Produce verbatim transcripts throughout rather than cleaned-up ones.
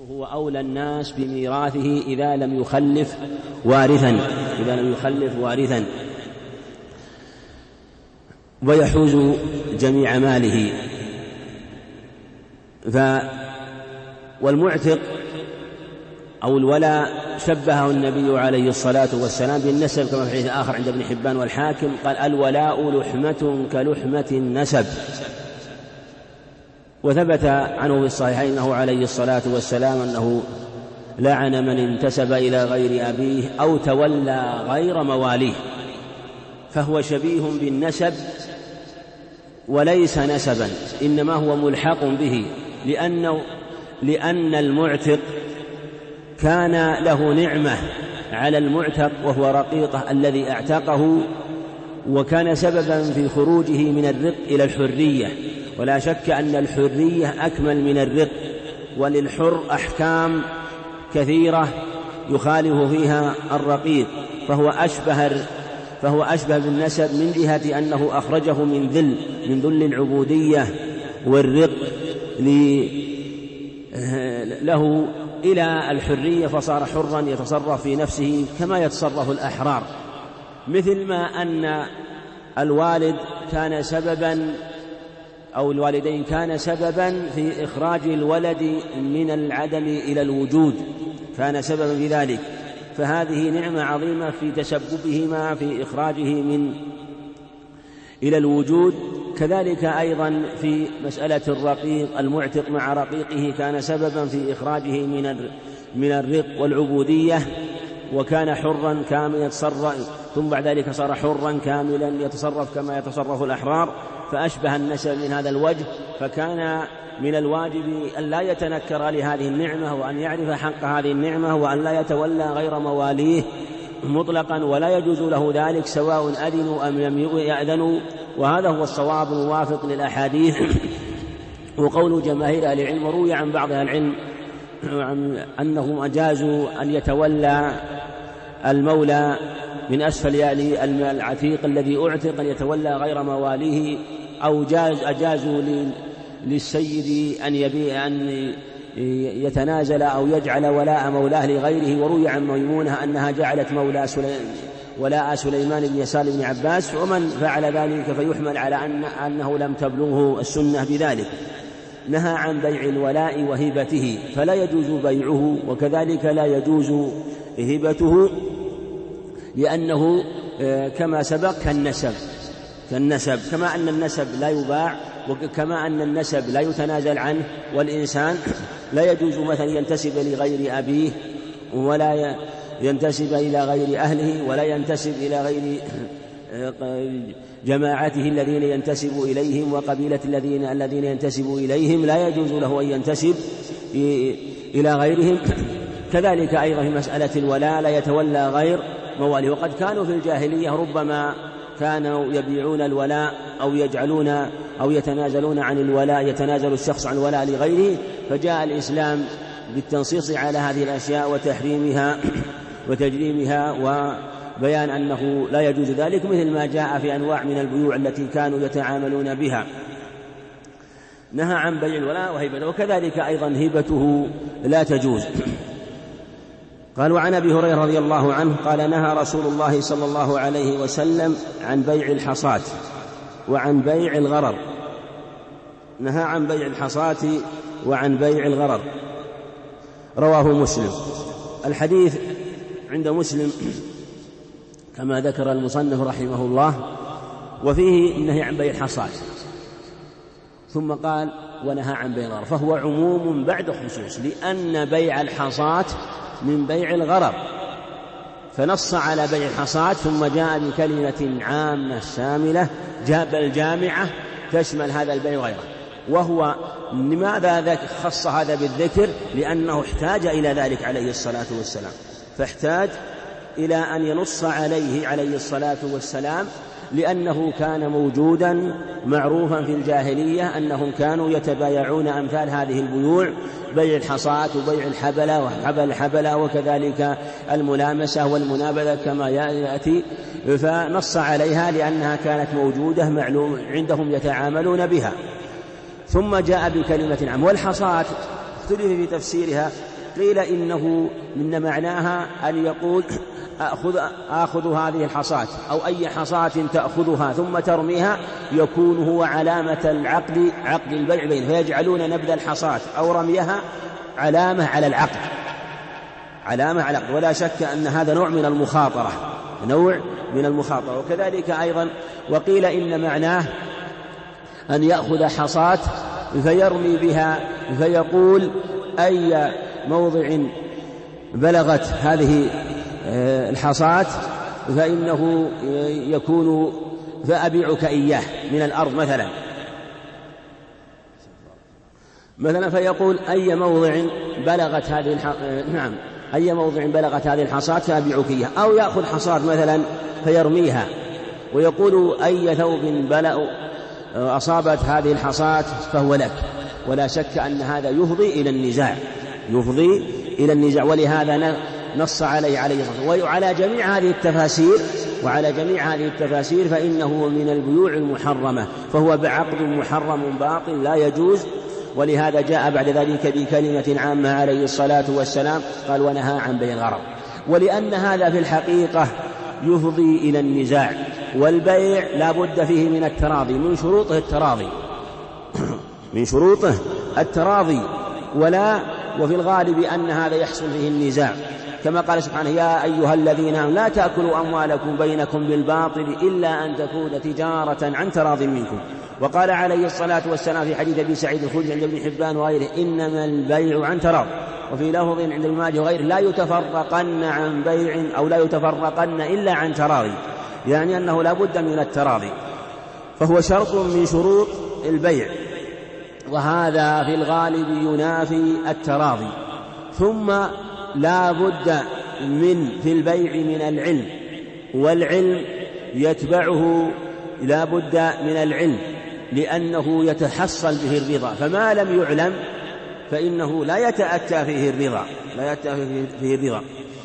هو أولى الناس بميراثه إذا لم يخلف وارثا إذا لم يخلف وارثا ويحوز جميع ماله. ف والمعتق أو الولاء شبهه النبي عليه الصلاة والسلام بالنسب كما في حديث آخر عند ابن حبان والحاكم قال: الولاء لحمة كلحمة النسب. وثبت عنه في الصحيحين أنه عليه الصلاة والسلام أنه لعن من انتسب إلى غير أبيه أو تولى غير مواليه، فهو شبيه بالنسب وليس نسبا، إنما هو ملحق به، لأنه لأن المعتق كان له نعمة على المعتق وهو رقيقه الذي اعتقه، وكان سببا في خروجه من الرق إلى الحرية، ولا شك أن الحرية أكمل من الرق، وللحر أحكام كثيرة يخالف فيها الرقيق، فهو أشبه فهو أشبه بالنسب من جهة أنه أخرجه من ذل من ذل العبودية والرق له إلى الحرية، فصار حرا يتصرف في نفسه كما يتصرف الأحرار، مثل ما أن الوالد كان سببا أو الوالدين كان سببا في إخراج الولد من العدم إلى الوجود، كان سببا في ذلك، فهذه نعمة عظيمة في تسببهما في إخراجه من إلى الوجود. كذلك أيضا في مسألة الرقيق، المعتق مع رقيقه كان سببا في إخراجه من من الرق والعبودية، وكان حرا كاملا يتصرف، ثم بعد ذلك صار حرا كاملا يتصرف كما يتصرف الأحرار، فأشبه النسب من هذا الوجه. فكان من الواجب أن لا يتنكر لهذه النعمة، وأن يعرف حق هذه النعمة، وأن لا يتولى غير مواليه مطلقا، ولا يجوز له ذلك سواء أذنوا أم لم يأذنوا، وهذا هو الصواب الموافق للأحاديث. وقول جماهير أهل العلم، روي عن بعض أهل العلم أنهم أجازوا أن يتولى المولى من أسفل يعني العتيق الذي أعتق أن يتولى غير مواليه، أو جاز أجازوا للسيد أن يبيع أن يتنازل أو يجعل ولاء مولاه لغيره. وروي عن ميمونة أنها جعلت مولى سليمان ولاء سليمان بن يسار بن عباس، ومن فعل ذلك فيحمل على أن أنه لم تبلغه السنة بذلك. نهى عن بيع الولاء وهبته، فلا يجوز بيعه، وكذلك لا يجوز هبته، لأنه كما سبق كالنسب كالنسب كما أن النسب لا يباع، وكما أن النسب لا يتنازل عنه، والإنسان لا يجوز مثلا ينتسب لغير أبيه، ولا ينتسب إلى غير أهله، ولا ينتسب إلى غير جماعته الذين ينتسب إليهم وقبيلة الذين الذين ينتسب إليهم، لا يجوز له أن ينتسب إلى غيرهم. كذلك أيضا في مسألة الولاء لا يتولى غير مواليه، وقد كانوا في الجاهلية ربما كانوا يبيعون الولاء أو يجعلون أو يتنازلون عن الولاء، يتنازل الشخص عن الولاء لغيره، فجاء الإسلام بالتنصيص على هذه الأشياء وتحريمها وتجريمها وبيان أنه لا يجوز ذلك، مثل ما جاء في أنواع من البيوع التي كانوا يتعاملون بها. نهى عن بيع الولاء وهبته، وكذلك أيضا هبته لا تجوز. قال: وعن أبي هريرة رضي الله عنه قال: نهى رسول الله صلى الله عليه وسلم عن بيع الحصاة وعن بيع الغرر. نهى عن بيع الحصاة وعن بيع الغرر، رواه مسلم. الحديث عند مسلم كما ذكر المصنف رحمه الله، وفيه النهي عن بيع الحصاة، ثم قال: ونهى عن بيع الغرر، فهو عموم بعد خصوص، لأن بيع الحصاة من بيع الغرر، فنص على بيع الحصاة ثم جاء بكلمة عامة شاملة جاب الجامعة تشمل هذا البيع وغيره. وهو لماذا خص هذا بالذكر؟ لأنه احتاج إلى ذلك عليه الصلاة والسلام، فاحتاج إلى أن ينص عليه عليه الصلاة والسلام، لأنه كان موجودا معروفا في الجاهلية أنهم كانوا يتبايعون أمثال هذه البيوع، بيع الحصاة وبيع الحبلة وحبل الحبلة، وكذلك الملامسة والمنابذة كما يأتي، فنص عليها لأنها كانت موجودة معلوم عندهم يتعاملون بها. ثم جاء بكلمة عامة. والحصاة اختلف في تفسيرها، قيل إنه من معناها أن يقول أخذ, آخذ هذه الحصاة أو أي حصاة تأخذها ثم ترميها، يكون هو علامة العقد، عقد البيع بينه، فيجعلون نبذ الحصاة أو رميها علامة على العقد، علامة على العقد. ولا شك أن هذا نوع من المخاطرة، نوع من المخاطرة. وكذلك أيضا وقيل إن معناه أن يأخذ حصاة فيرمي بها، فيقول أي موضع بلغت هذه الحصاة فإنه يكون فأبيعك إياه من الأرض مثلا مثلا فيقول أي موضع بلغت هذه الح... نعم أي موضع بلغت هذه الحصاة فأبيعك إياه. أو يأخذ حصاة مثلا فيرميها ويقول أي ثوب بلغ أصابت هذه الحصاة فهو لك. ولا شك أن هذا يفضي إلى النزاع، يفضي إلى النزاع. ولهذا نص عليه عليه الصلاة والسلام. وعلى جميع هذه التفاسير وعلى جميع هذه التفاسير فإنه من البيوع المحرمة، فهو بعقد محرم باطل لا يجوز. ولهذا جاء بعد ذلك بكلمة عامة عليه الصلاة والسلام قال ونهى عن بيع الغرض. ولأن هذا في الحقيقة يفضي إلى النزاع، والبيع لا بد فيه من التراضي، من شروطه التراضي من شروطه التراضي ولا وفي الغالب أن هذا يحصل فيه النزاع، كما قال سبحانه يا أيها الذين آمنوا لا تأكلوا أموالكم بينكم بالباطل إلا أن تكون تجارة عن تراض منكم. وقال عليه الصلاة والسلام في حديث أبي سعيد الخدري عند ابن حبان وغيره إنما البيع عن تراض. وفي لفظ عند ابن ماجه وغيره لا يتفرقن عن بيع أو لا يتفرقن إلا عن تراضي، يعني أنه لا بد من التراضي، فهو شرط من شروط البيع، وهذا في الغالب ينافي التراضي. ثم لا بد من في البيع من العلم، والعلم يتبعه لا بد من العلم لأنه يتحصل به الرضا، فما لم يعلم فإنه لا يتأتى فيه الرضا لا يتأتى فيه الرضا.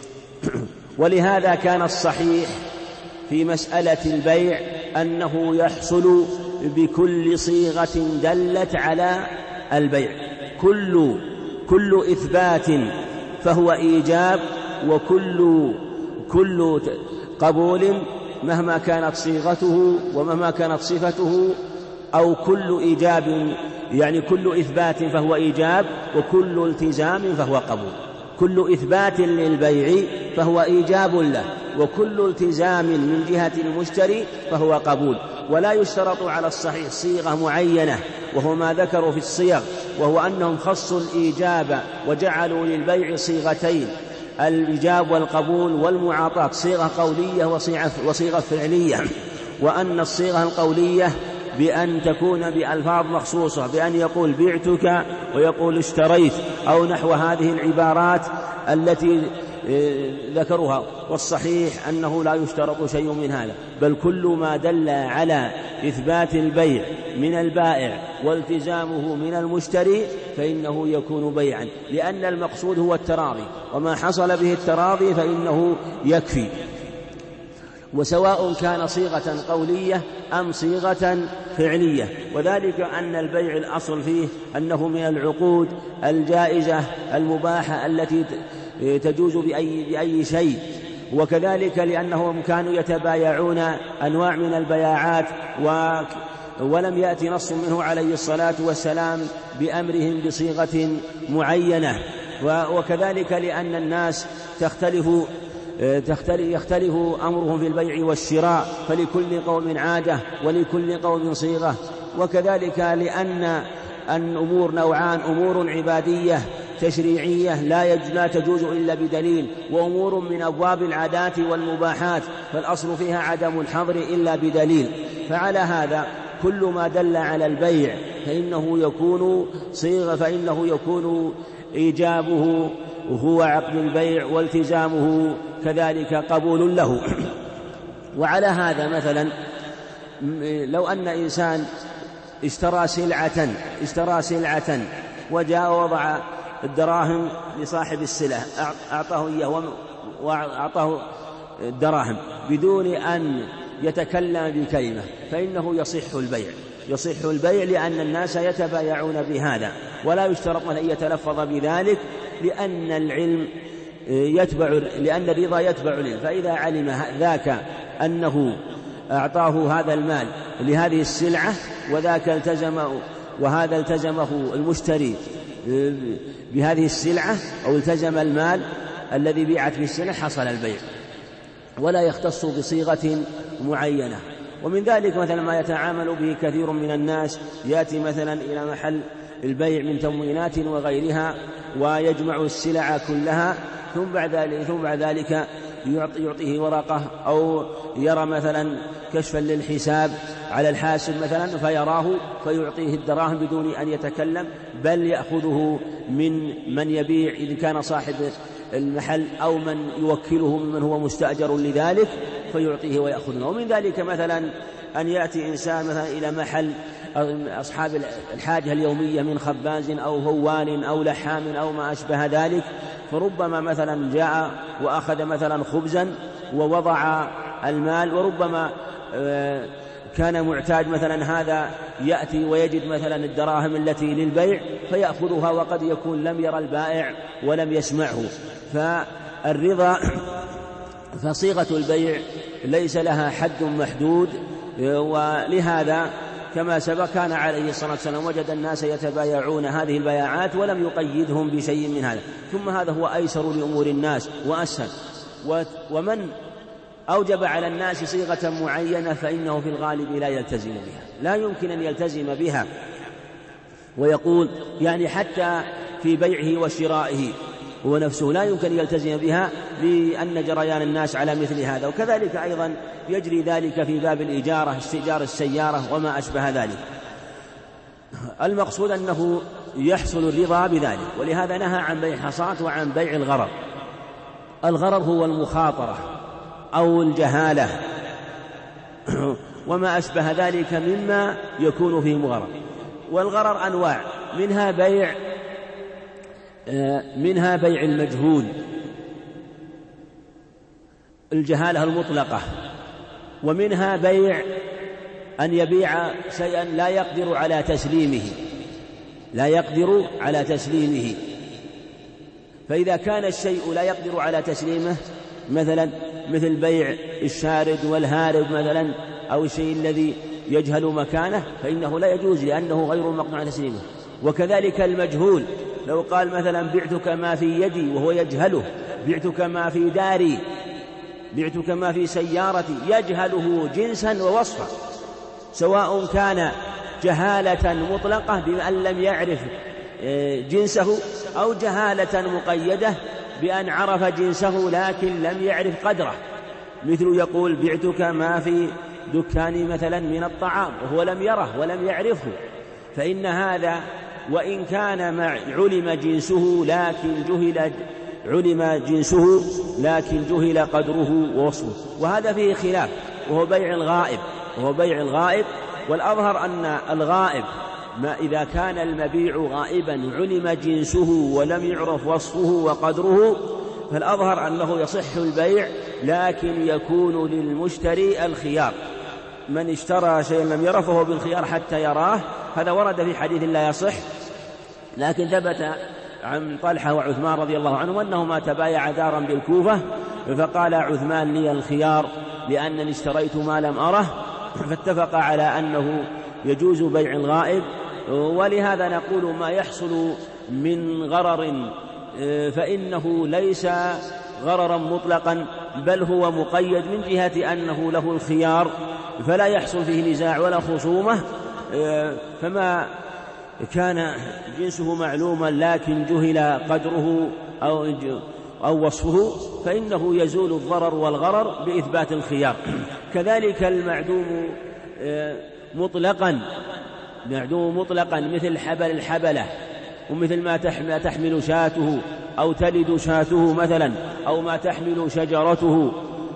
ولهذا كان الصحيح في مسألة البيع أنه يحصل بكل صيغة دلت على البيع، كل كل إثبات فهو إيجاب، وكل كل قبول مهما كانت صيغته ومهما كانت صفته، أو كل إيجاب يعني كل إثبات فهو إيجاب، وكل التزام فهو قبول. كل إثبات للبيع فهو إيجاب له، وكل التزام من جهة المشتري فهو قبول. ولا يشترط على الصحيح صيغة معينة، وهو ما ذكروا في الصيغ، وهو أنهم خصوا الإيجاب وجعلوا للبيع صيغتين، الإيجاب والقبول والمعاطاة، صيغة قولية وصيغة فعلية. وأن الصيغة القولية بأن تكون بألفاظ مخصوصة، بأن يقول بعتك ويقول اشتريت أو نحو هذه العبارات التي ذكروها. والصحيح أنه لا يشترط شيء من هذا، بل كل ما دل على إثبات البيع من البائع والتزامه من المشتري فإنه يكون بيعا، لأن المقصود هو التراضي، وما حصل به التراضي فإنه يكفي. وسواء كان صيغة قولية أم صيغة فعلية، وذلك أن البيع الأصل فيه أنه من العقود الجائزة المباحة التي تجوز بأي, بأي شيء. وكذلك لأنهم كانوا يتبايعون أنواع من البياعات و ولم يأتي نص منه عليه الصلاة والسلام بأمرهم بصيغة معينة. وكذلك لأن الناس تختلف يختلف أمرهم في البيع والشراء، فلكل قوم عادة ولكل قوم صيغة. وكذلك لأن الأمور نوعان، أمور عبادية تشريعية لا تجوز إلا بدليل، وأمور من أبواب العادات والمباحات فالأصل فيها عدم الحظر إلا بدليل. فعلى هذا كل ما دل على البيع فإنه يكون صيغة، فإنه يكون إيجابه وهو عقد البيع، والتزامه كذلك قبول له. وعلى هذا مثلا لو أن إنسان اشترى سلعة اشترى سلعة وجاء ووضع الدراهم لصاحب السلعة، أعطاه إياه وأعطاه الدراهم بدون أن يتكلم بكلمة، فإنه يصح البيع يصح البيع لأن الناس يتبايعون بهذا، ولا يشترط أن يتلفظ بذلك لأن العلم يتبع لأن الرضا يتبع العلم. فإذا علم ذاك أنه أعطاه هذا المال لهذه السلعة وذاك التزمه وهذا التزمه المشتري بهذه السلعة أو التزم المال الذي بيعت به السلعة، حصل البيع ولا يختص بصيغة معينة. ومن ذلك مثلا ما يتعامل به كثير من الناس، يأتي مثلا إلى محل البيع من تموينات وغيرها ويجمع السلع كلها، ثم بعد ذلك, ثم بعد ذلك يعطيه ورقة أو يرى مثلا كشفا للحساب على الحاسب مثلا فيراه فيعطيه الدراهم بدون أن يتكلم، بل يأخذه من من يبيع إذا كان صاحب المحل أو من يوكله ممن هو مستأجر لذلك فيعطيه ويأخذه. ومن ذلك مثلا أن يأتي إنسان مثلا إلى محل أصحاب الحاجة اليومية من خباز أو هوان أو لحام أو ما أشبه ذلك، فربما مثلا جاء وأخذ مثلا خبزا ووضع المال، وربما كان معتاد مثلا هذا يأتي ويجد مثلا الدراهم التي للبيع فيأخذها وقد يكون لم يرى البائع ولم يسمعه. فالرضا فصيغة البيع ليس لها حد محدود، ولهذا كما سبق كان عليه الصلاة والسلام وجد الناس يتبايعون هذه البياعات ولم يقيدهم بشيء من هذا، ثم هذا هو أيسر لأمور الناس وأسهل. ومن أوجب على الناس صيغة معينة فإنه في الغالب لا يلتزم بها، لا يمكن أن يلتزم بها ويقول يعني حتى في بيعه وشرائه هو نفسه لا يمكن أن يلتزم بها لأن جريان الناس على مثل هذا. وكذلك أيضا يجري ذلك في باب الإجارة، استئجار السيارة وما أشبه ذلك. المقصود أنه يحصل الرضا بذلك، ولهذا نهى عن بيع الحصاة وعن بيع الغرر. الغرر هو المخاطرة أو الجهالة وما أشبه ذلك مما يكون فيه مغرر. والغرر أنواع، منها بيع منها بيع المجهول، الجهالة المطلقة، ومنها بيع أن يبيع شيئا لا يقدر على تسليمه لا يقدر على تسليمه فإذا كان الشيء لا يقدر على تسليمه مثلا مثل بيع الشارد والهارب مثلا أو الشيء الذي يجهل مكانه فإنه لا يجوز لأنه غير مقنوع على تسليمه. وكذلك المجهول، لو قال مثلا بعتك ما في يدي وهو يجهله، بعتك ما في داري، بعتك ما في سيارتي، يجهله جنسا ووصفا، سواء كان جهالة مطلقة بأن لم يعرف جنسه أو جهالة مقيدة بأن عرف جنسه لكن لم يعرف قدره، مثل يقول بعتك ما في دكاني مثلا من الطعام وهو لم يره ولم يعرفه، فإن هذا وإن كان مع علم جنسه لكن جهل علم جنسه لكن جهل قدره ووصفه، وهذا فيه خلاف، وهو بيع الغائب وهو بيع الغائب. والأظهر أن الغائب ما إذا كان المبيع غائبا علم جنسه ولم يعرف وصفه وقدره فالأظهر أنه يصح البيع، لكن يكون للمشتري الخيار، من اشترى شيئا لم يره فهو بالخيار حتى يراه. هذا ورد في حديث لا يصح، لكن ثبت عن طلحة وعثمان رضي الله عنهم أنهما تبايعا دارا بالكوفة فقال عثمان لي الخيار لأنني اشتريت ما لم أره، فاتفق على أنه يجوز بيع الغائب. ولهذا نقول ما يحصل من غرر فإنه ليس غررا مطلقا بل هو مقيد من جهة أنه له الخيار، فلا يحصل فيه نزاع ولا خصومة. فما كان جنسه معلوما لكن جهل قدره أو أو وصفه فإنه يزول الضرر والغرر بإثبات الخيار. كذلك المعدوم مطلقا معدوم مطلقا مثل حبل الحبلة، ومثل ما تحمل شاته أو تلد شاته مثلا، أو ما تحمل شجرته،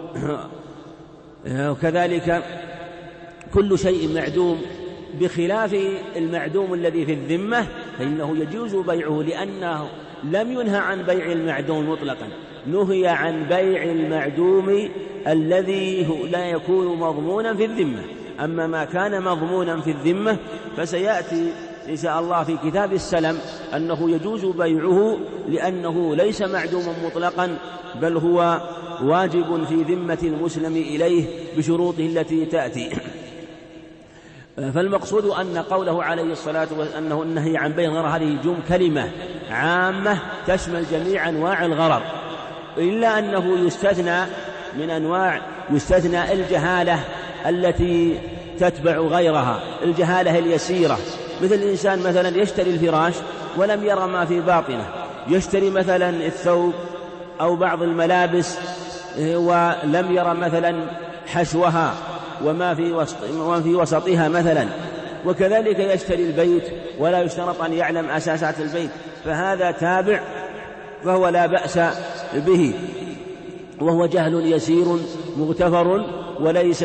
وكذلك كل شيء معدوم بخلاف المعدوم الذي في الذمة فإنه يجوز بيعه، لأنه لم ينهى عن بيع المعدوم مطلقا، نهي عن بيع المعدوم الذي لا يكون مضمونا في الذمة. أما ما كان مضمونا في الذمة فسيأتي إن شاء الله في كتاب السلم أنه يجوز بيعه لأنه ليس معدوما مطلقا، بل هو واجب في ذمة المسلم إليه بشروطه التي تأتي. فالمقصود أن قوله عليه الصلاة والسلام أنه النهي عن بيع الغرر هذه جم كلمة عامة تشمل جميع أنواع الغرر، إلا أنه يستثنى من أنواع يستثنى الجهالة التي تتبع غيرها، الجهالة اليسيرة، مثل الإنسان مثلا يشتري الفراش ولم يرى ما في باطنه، يشتري مثلا الثوب أو بعض الملابس ولم يرى مثلا حشوها وما في وسط وما في وسطها مثلا، وكذلك يشتري البيت ولا يشترط أن يعلم أساسات البيت، فهذا تابع فهو لا بأس به، وهو جهل يسير مغتفر وليس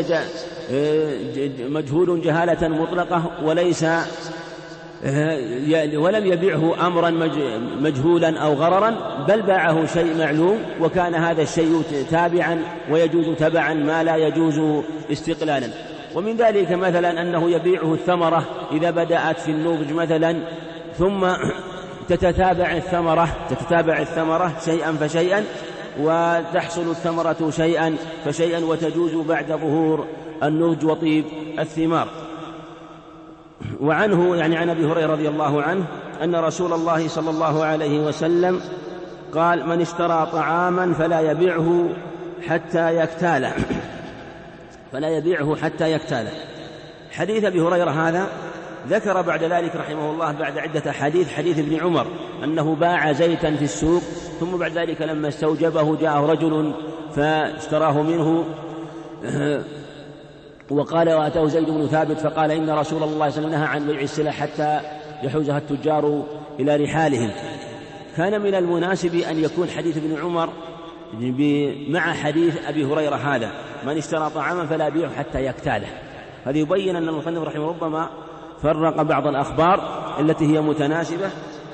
مجهول جهالة مطلقة، وليس ولم يبيعه أمرا مجهولا أو غررا، بل باعه شيء معلوم، وكان هذا الشيء تابعا ويجوز تبعا ما لا يجوز استقلالا. ومن ذلك مثلا أنه يبيعه الثمرة إذا بدأت في النضج مثلا، ثم تتتابع الثمرة تتتابع الثمرة شيئا فشيئا، وتحصل الثمرة شيئا فشيئا، وتجوز بعد ظهور النضج وطيب الثمار. وعنه يعني عن أبي هريرة رضي الله عنه أن رسول الله صلى الله عليه وسلم قال: من اشترى طعاما فلا يبيعه حتى يكتاله فلا يبيعه حتى يكتاله. حديث أبي هريرة هذا ذكر بعد ذلك رحمه الله بعد عدة حديث حديث ابن عمر أنه باع زيتا في السوق، ثم بعد ذلك لما استوجبه جاءه رجل فاشتراه منه وقال: وأتاه زيد بن ثابت فقال: إن رسول الله صلى الله عليه وسلم نهى عن بيع السلع حتى يحوزها التجار إلى رحالهم. كان من المناسب أن يكون حديث ابن عمر مع حديث أبي هريرة هذا: من اشترى طعاما فلا يبيعه حتى يكتاله. هذا يبين أن المصنف رحمه ربما فرق بعض الأخبار التي هي متناسبة،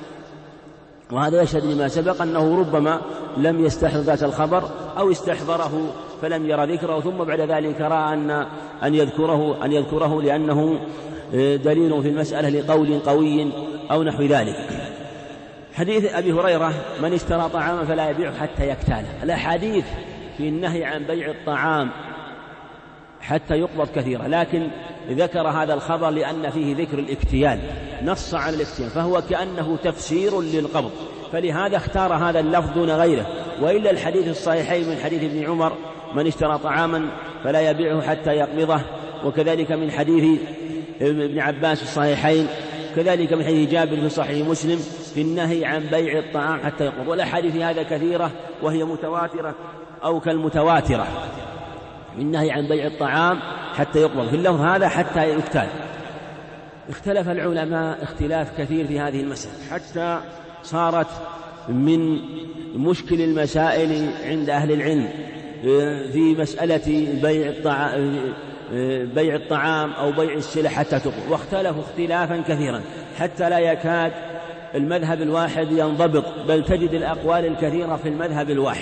وهذا يشهد لما سبق أنه ربما لم يستحضر ذات الخبر أو استحضره فلم يرى ذكره، ثم بعد ذلك رأى أن أن يذكره أن يذكره لأنه دليل في المسألة لقول قوي أو نحو ذلك. حديث أبي هريرة: من اشترى طعاما فلا يبيعه حتى يكتاله. الأحاديث في النهي عن بيع الطعام حتى يقبض كثيرة، لكن ذكر هذا الخبر لأن فيه ذكر الاكتيال، نص على الاكتيال، فهو كأنه تفسير للقبض، فلهذا اختار هذا اللفظ دون غيره. وإلا الحديث الصحيحين من حديث ابن عمر: من اشترى طعاما فلا يبيعه حتى يقبضه، وكذلك من حديث ابن عباس في الصحيحين، كذلك من حديث جابر في صحيح مسلم في النهي عن بيع الطعام حتى يقبض. والأحاديث هذا كثيرة وهي متواترة أو كالمتواترة، النهي عن بيع الطعام حتى يقبض، في اللفظ هذا حتى يكتال. اختلف العلماء اختلاف كثير في هذه المسألة، حتى صارت من مشكل المسائل عند أهل العلم في مسألة بيع الطعام بيع الطعام أو بيع السلع حتى تقبض، واختلفوا اختلافا كثيرا حتى لا يكاد المذهب الواحد ينضبط، بل تجد الأقوال الكثيرة في المذهب الواحد.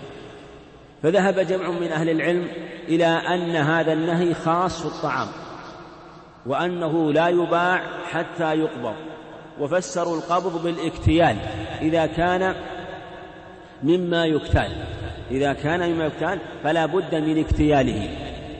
فذهب جمع من أهل العلم إلى أن هذا النهي خاص في الطعام، وأنه لا يباع حتى يقبض، وفسروا القبض بالاكتيال إذا كان مما يكتال إذا كان مما يكتال فلا بد من اكتياله.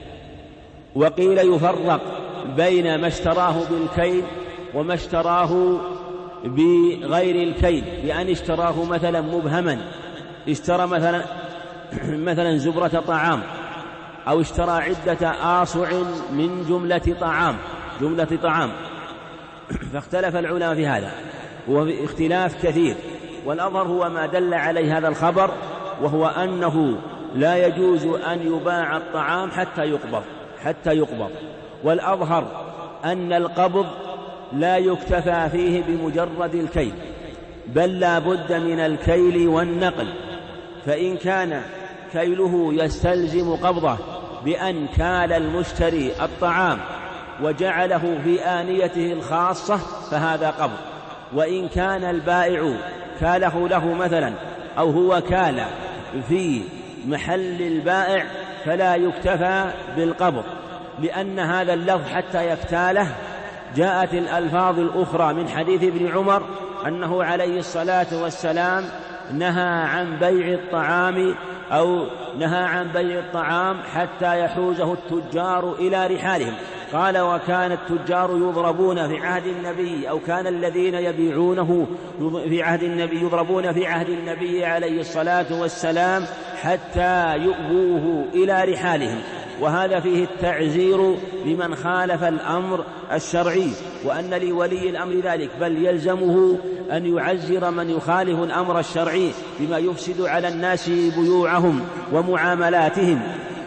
وقيل يفرق بين ما اشتراه بالكيل وما اشتراه بغير الكيل، لأن اشتراه مثلا مبهما، اشترى مثلا مثلا زبرة طعام، أو اشترى عدة آصع من جملة طعام جملة طعام فاختلف العلماء في هذا، واختلاف كثير. والأظهر هو ما دل عليه هذا الخبر، وهو أنه لا يجوز أن يباع الطعام حتى يقبض حتى يقبض والأظهر أن القبض لا يكتفى فيه بمجرد الكيل، بل لا بد من الكيل والنقل. فإن كان كيله يستلزم قبضه بأن كال المشتري الطعام وجعله في آنيته الخاصة فهذا قبض، وإن كان البائع كاله له مثلا أو هو كال في محل البائع فلا يكتفى بالقبض، لأن هذا اللفظ حتى يكتاله جاءت الألفاظ الأخرى من حديث ابن عمر أنه عليه الصلاة والسلام نهى عن بيع الطعام أو نهى عن بيع الطعام حتى يحوزه التجار إلى رحالهم. قال: وكان التجار يضربون في عهد النبي أو كان الذين يبيعونه في عهد النبي يضربون في عهد النبي عليه الصلاة والسلام حتى يؤووه إلى رحالهم. وهذا فيه التعزير لمن خالف الأمر الشرعي، وأن لولي الأمر ذلك، بل يلزمه أن يعزر من يخالف الأمر الشرعي بما يفسد على الناس بيوعهم ومعاملاتهم.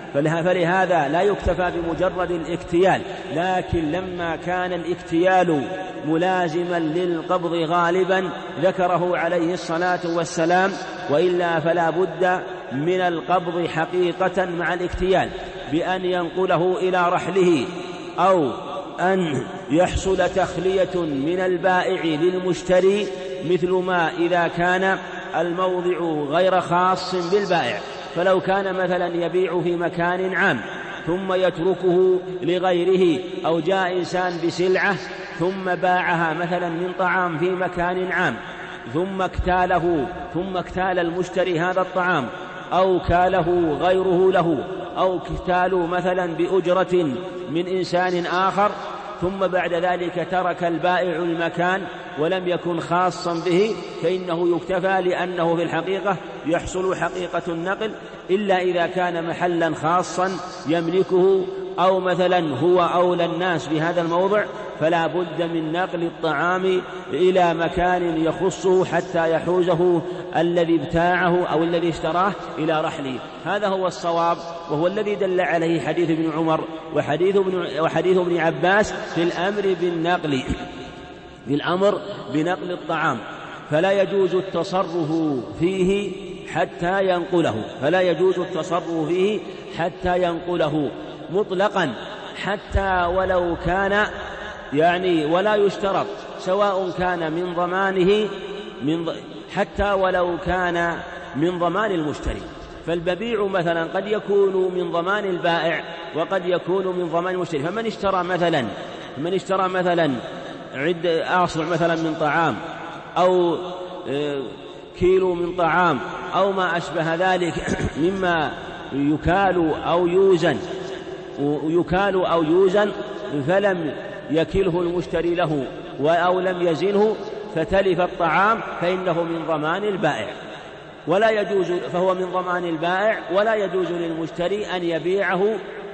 فلهذا لا يكتفى بمجرد الاكتيال، لكن لما كان الاكتيال ملازما للقبض غالبا ذكره عليه الصلاة والسلام، وإلا فلا بد من القبض حقيقة مع الاكتيال، بأن ينقله إلى رحله أو أن يحصل تخلية من البائع للمشتري، مثل ما إذا كان الموضع غير خاص بالبائع. فلو كان مثلا يبيع في مكان عام ثم يتركه لغيره، أو جاء إنسان بسلعة ثم باعها مثلا من طعام في مكان عام ثم اكتاله ثم اكتال المشتري هذا الطعام أو كاله غيره له، أو اكتالوا مثلا بأجرة من إنسان آخر، ثم بعد ذلك ترك البائع المكان ولم يكن خاصا به، فإنه يكتفى، لأنه في الحقيقة يحصل حقيقة النقل، إلا إذا كان محلا خاصا يملكه أو مثلا هو أولى الناس بهذا الموضع، فلا بد من نقل الطعام إلى مكان يخصه حتى يحوزه الذي ابتاعه أو الذي اشتراه إلى رحله. هذا هو الصواب، وهو الذي دل عليه حديث ابن عمر وحديث ابن, وحديث ابن عباس في الأمر بالنقل في الأمر بنقل الطعام. فلا يجوز التصرف فيه حتى ينقله فلا يجوز التصرف فيه حتى ينقله مطلقا، حتى ولو كان يعني ولا يشترط، سواء كان من ضمانه من حتى ولو كان من ضمان المشتري. فالببيع مثلا قد يكون من ضمان البائع وقد يكون من ضمان المشتري. فمن اشترى مثلا من اشترى مثلا عد أصبع مثلا من طعام أو كيلو من طعام أو ما أشبه ذلك مما يكال أو يوزن يكال أو يوزن فلم يكله المشتري له أو لم يزنه فتلف الطعام، فإنه من ضمان البائع ولا يجوز فهو من ضمان البائع ولا يجوز للمشتري أن يبيعه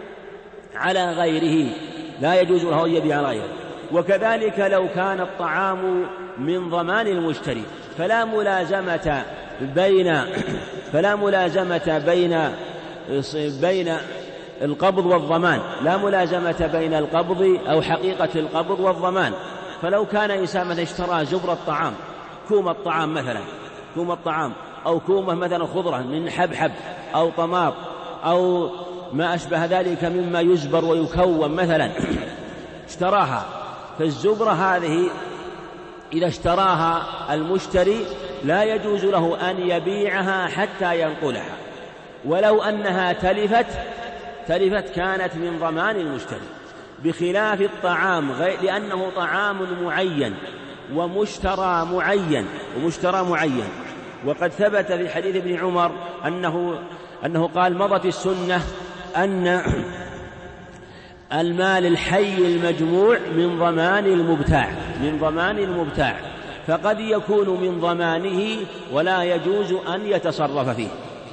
على غيره، لا يجوز له أن يبيع على غيره. وكذلك لو كان الطعام من ضمان المشتري فلا ملازمة بين فلا ملازمة بين بين القبض والضمان لا ملازمة بين القبض أو حقيقة القبض والضمان. فلو كان إنسان مثلا اشترى زبر الطعام، كوم الطعام مثلا كوم الطعام أو كومة مثلا خضرة من حبحب أو طماط أو ما أشبه ذلك مما يزبر ويكون مثلا اشتراها، فالزبرة هذه إذا اشتراها المشتري لا يجوز له أن يبيعها حتى ينقلها، ولو أنها تلفت تلفت كانت من ضمان المشتري، بخلاف الطعام لأنه طعام معين ومشترى معين ومشترى معين. وقد ثبت في حديث ابن عمر أنه أنه قال: مضت السنة أن المال الحي المجموع من ضمان المبتاع من ضمان المبتاع فقد يكون من ضمانه ولا يجوز أن يتصرف فيه،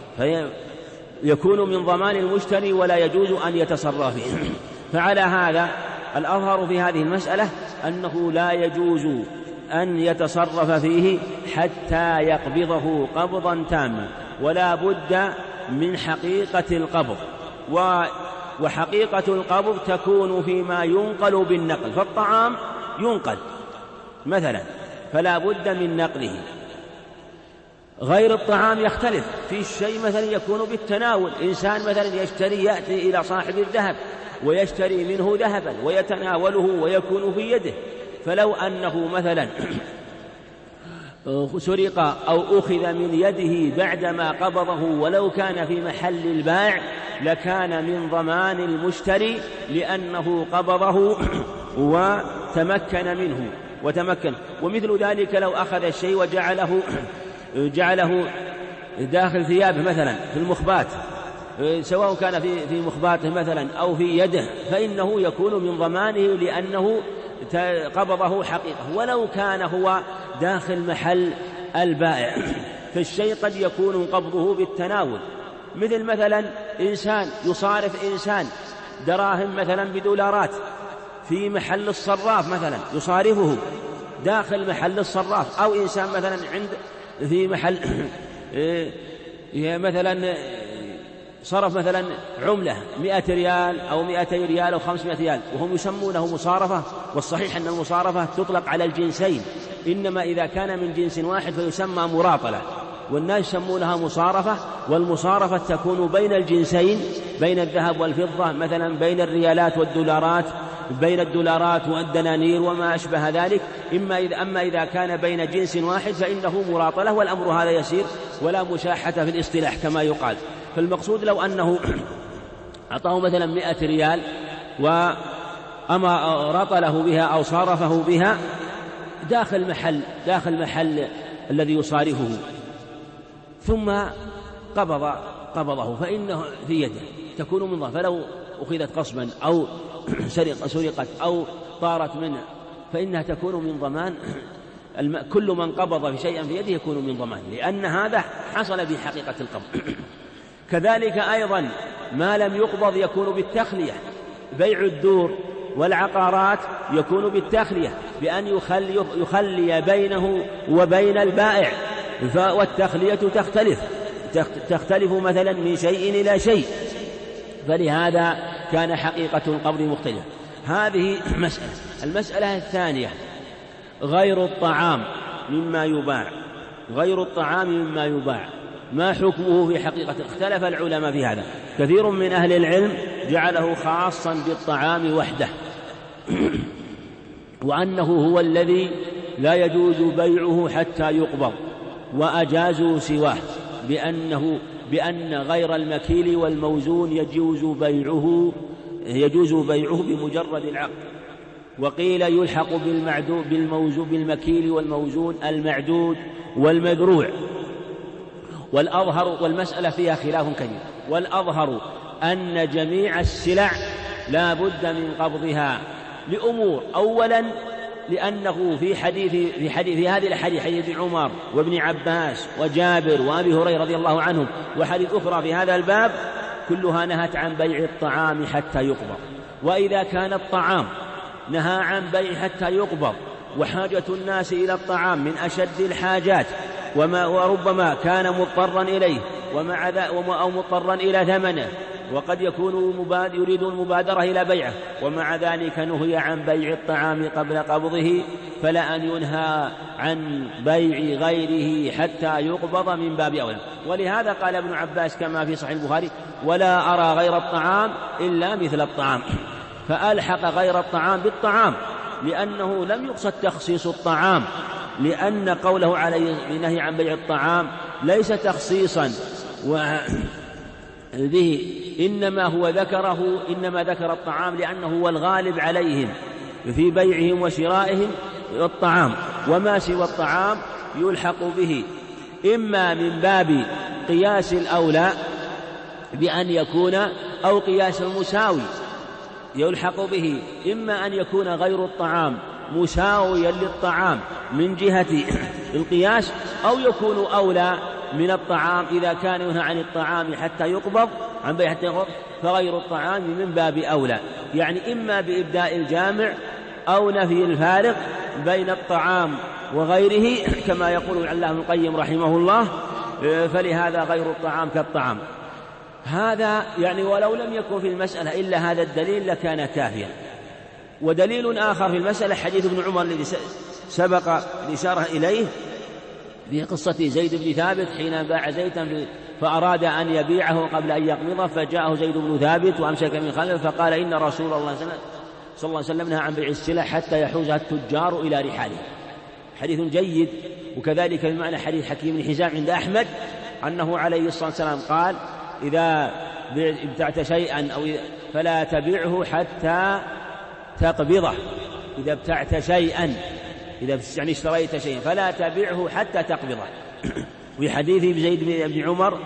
فيكون من ضمان المشتري ولا يجوز أن يتصرف فيه. فعلى هذا الأظهر في هذه المسألة أنه لا يجوز أن يتصرف فيه حتى يقبضه قبضا تاما، ولا بد من حقيقة القبض، وحقيقة القبض تكون فيما ينقل بالنقل. فالطعام ينقل مثلا فلا بد من نقله. غير الطعام يختلف، في الشيء مثلا يكون بالتناول، إنسان مثلا يشتري يأتي إلى صاحب الذهب ويشتري منه ذهبا ويتناوله ويكون في يده، فلو أنه مثلا سرق أو أخذ من يده بعدما قبضه ولو كان في محل البائع لكان من ضمان المشتري، لأنه قبضه تمكن منه وتمكن. ومثل ذلك لو أخذ الشيء وجعله جعله داخل ثيابه مثلا في المخبات، سواء كان في في مخباته مثلا أو في يده، فإنه يكون من ضمانه لأنه قبضه حقيقة، ولو كان هو داخل محل البائع. فالشيء قد يكون قبضه بالتناول، مثل مثلا إنسان يصارف إنسان دراهم مثلا بدولارات في محل الصراف مثلا يصارفه داخل محل الصراف، أو إنسان مثلا عند في محل مثلا صرف مثلا عملة مئة ريال أو مئتي ريال أو خمسمائة ريال، وهم يسمونه مصارفة، والصحيح أن المصارفة تطلق على الجنسين، إنما إذا كان من جنس واحد فيسمى مراطلة، والناس يسمونها مصارفة. والمصارفة تكون بين الجنسين، بين الذهب والفضة مثلا، بين الريالات والدولارات، بين الدولارات والدنانير وما أشبه ذلك. إما إذا أما إذا كان بين جنس واحد فإنه مراطلة، والأمر هذا يسير ولا مشاحة في الاصطلاح كما يقال. فالمقصود لو أنه أعطاه مثلا مئة ريال وأما رطله بها أو صارفه بها داخل محل داخل محل الذي يصارفه، ثم قبض قبضه فإنه في يده تكون من ضمانه. فلو أخذت قصبا أو سرقت أو طارت منه فإنها تكون من ضمان. كل من قبض في شيئا في يده يكون من ضمان، لأن هذا حصل بحقيقة القبض. كذلك أيضا ما لم يقبض يكون بالتخلية، بيع الدور والعقارات يكون بالتخلية، بأن يخلي, يخلي بينه وبين البائع، والتخلية تختلف تختلف مثلا من شيء إلى شيء، فلهذا كان حقيقة القبض مختلفة. هذه مسألة. المسألة الثانية غير الطعام مما يباع، غير الطعام مما يباع ما حكمه في حقيقة؟ اختلف العلماء في هذا. كثير من أهل العلم جعله خاصا بالطعام وحده، وأنه هو الذي لا يجوز بيعه حتى يقبض، وأجازوا سواه بأنه بأن غير المكيل والموزون يجوز بيعه يجوز بيعه بمجرد العقد. وقيل يلحق بالمعدود بالموزون بالمكيل والموزون المعدود والمذروع. والأظهر، والمسألة فيها خلاف كثير، والأظهر أن جميع السلع لا بد من قبضها لأمور. أولا لأنه في حديث في حديث في هذه الحديث حديث عمر وابن عباس وجابر وأبي هريرة رضي الله عنهم، وحديث أخرى في هذا الباب كلها نهت عن بيع الطعام حتى يقبض. وإذا كان الطعام نهى عن بيع حتى يقبض، وحاجة الناس إلى الطعام من أشد الحاجات، وما وربما كان مضطرا إليه ومع ذا أو مضطرا إلى ثمنه، وقد يكون يريد المبادرة إلى بيعه، ومع ذلك نهي عن بيع الطعام قبل قبضه، فلا أن ينهى عن بيع غيره حتى يقبض من باب أولى. ولهذا قال ابن عباس كما في صحيح البخاري: ولا أرى غير الطعام إلا مثل الطعام، فألحق غير الطعام بالطعام، لأنه لم يقصد تخصيص الطعام، لأن قوله عليه بالنهي عن بيع الطعام ليس تخصيصا به، إنما هو ذكره إنما ذكر الطعام لأنه هو الغالب عليهم في بيعهم وشرائهم الطعام، وما سوى الطعام يلحق به إما من باب قياس الأولى بأن يكون أو قياس المساوي يلحق به، إما أن يكون غير الطعام مساويا للطعام من جهة القياس، أو يكون أولى من الطعام إذا كان ينهى عن الطعام حتى يقبض عن بيع حتى يقبض، فغير الطعام من باب أولى، يعني إما بإبداء الجامع أو نفي الفارق بين الطعام وغيره كما يقول العلامة ابن القيم رحمه الله، فلهذا غير الطعام كالطعام. هذا يعني ولو لم يكن في المسألة إلا هذا الدليل لكان كافيا. ودليل آخر في المسألة حديث ابن عمر الذي سبق الإشارة إليه في قصة زيد بن ثابت حين باع زيتا فأراد أن يبيعه قبل أن يقبضه، فجاءه زيد بن ثابت وأمسك من خلفه فقال: إن رسول الله صلى الله عليه وسلم نهى عن بيع السلع حتى يحوزها التجار إلى رحاله. حديث جيد. وكذلك بمعنى حديث حكيم بن حزام عند أحمد أنه عليه الصلاة والسلام قال: إذا ابتعت شيئا أو فلا تبيعه حتى تقبضه، إذا ابتعت شيئا إذا يعني اشتريت شيئا فلا تبيعه حتى تقبضه. في حديث زيد بن عمر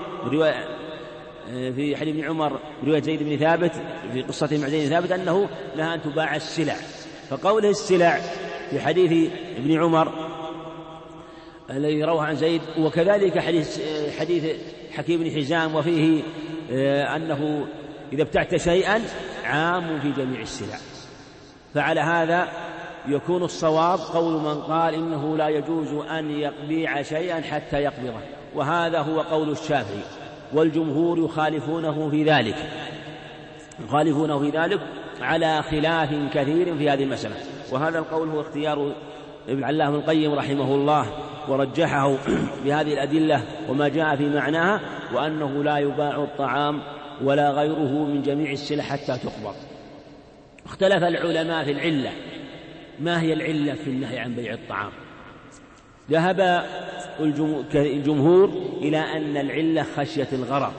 في حديث ابن عمر رواية زيد بن ثابت في قصة مع زيد بن ثابت أنه نهى أن تباع السلع، فقوله السلع في حديث ابن عمر الذي رواه عن زيد، وكذلك حديث حديث حكيم بن حزام وفيه أنه إذا ابتعت شيئا عام في جميع السلع. فعلى هذا يكون الصواب قول من قال إنه لا يجوز أن يبيع شيئا حتى يقبضه، وهذا هو قول الشافعي، والجمهور يخالفونه في ذلك يخالفونه في ذلك على خلاف كثير في هذه المسألة. وهذا القول هو اختيار ابن علام القيم رحمه الله، ورجحه بهذه الأدلة وما جاء في معناها، وأنه لا يباع الطعام ولا غيره من جميع السلع حتى تقبض. اختلف العلماء في العلة، ما هي العلة في النهي عن بيع الطعام؟ ذهب الجمهور إلى أن العلة خشية الغرر،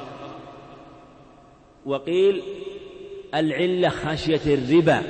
وقيل العلة خشية الربا،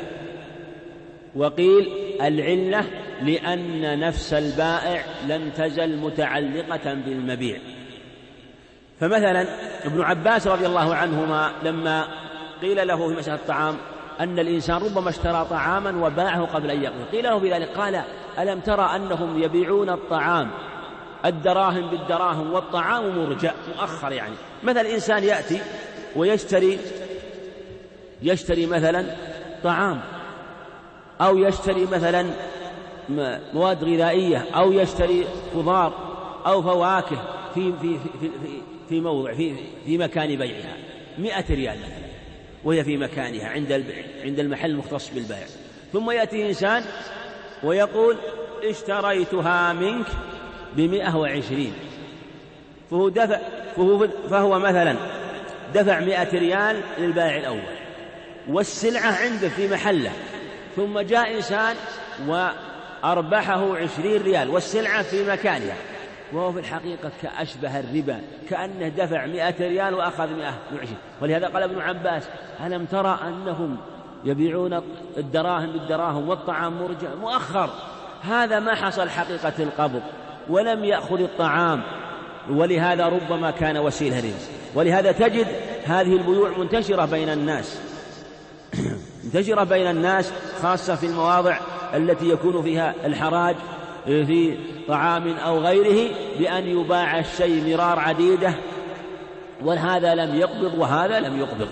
وقيل العلة لأن نفس البائع لم تزل متعلقة بالمبيع. فمثلا ابن عباس رضي الله عنهما لما قيل له في مسألة الطعام أن الإنسان ربما اشترى طعاما وباعه قبل أن يقبض، قيل له بذلك قال ألم ترى أنهم يبيعون الطعام الدراهم بالدراهم والطعام مرجع مؤخر؟ يعني مثلا الإنسان يأتي ويشتري يشتري مثلا طعام، أو يشتري مثلا مواد غذائية، أو يشتري خضار أو فواكه في في في في موضع في في مكان بيعها مئة ريال مثلا، وهي في مكانها عند عند المحل المختص بالبيع، ثم يأتي إنسان ويقول اشتريتها منك بمئة وعشرين، فهو دفع فهو, فهو مثلا دفع مئة ريال للبائع الأول والسلعة عنده في محله، ثم جاء إنسان وأربحه عشرين ريال والسلعة في مكانها، وهو في الحقيقة كأشبه الربا، كأنه دفع مئة ريال وأخذ مئة وعشرين. ولهذا قال ابن عباس ألم ترى أنهم يبيعون الدراهم بالدراهم والطعام مرجع مؤخر؟ هذا ما حصل حقيقة القبض ولم يأخذ الطعام، ولهذا ربما كان وسيلة رزق. ولهذا تجد هذه البيوع منتشرة بين الناس منتشرة بين الناس خاصة في المواضع التي يكون فيها الحراج في طعام أو غيره، بأن يباع الشيء مرار عديدة، وهذا لم يقبض وهذا لم يقبض.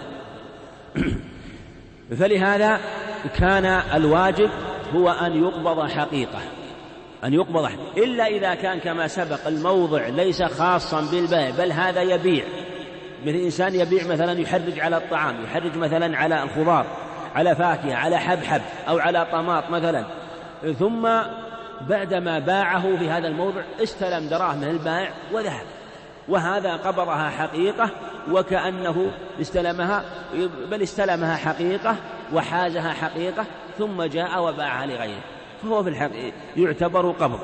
فلهذا كان الواجب هو أن يقبض حقيقة أن يقبض حقيقة. إلا إذا كان كما سبق الموضع ليس خاصا بالبيع، بل هذا يبيع، مثل إنسان يبيع مثلا يحرج على الطعام، يحرج مثلا على الخضار، على فاكهة، على حبحب أو على طماط مثلا، ثم بعدما باعه في هذا الموضع استلم دراهم من البائع وذهب، وهذا قبضها حقيقة وكأنه استلمها، بل استلمها حقيقة وحازها حقيقة، ثم جاء وباعها لغيره، فهو في الحقيقة يعتبر قبض.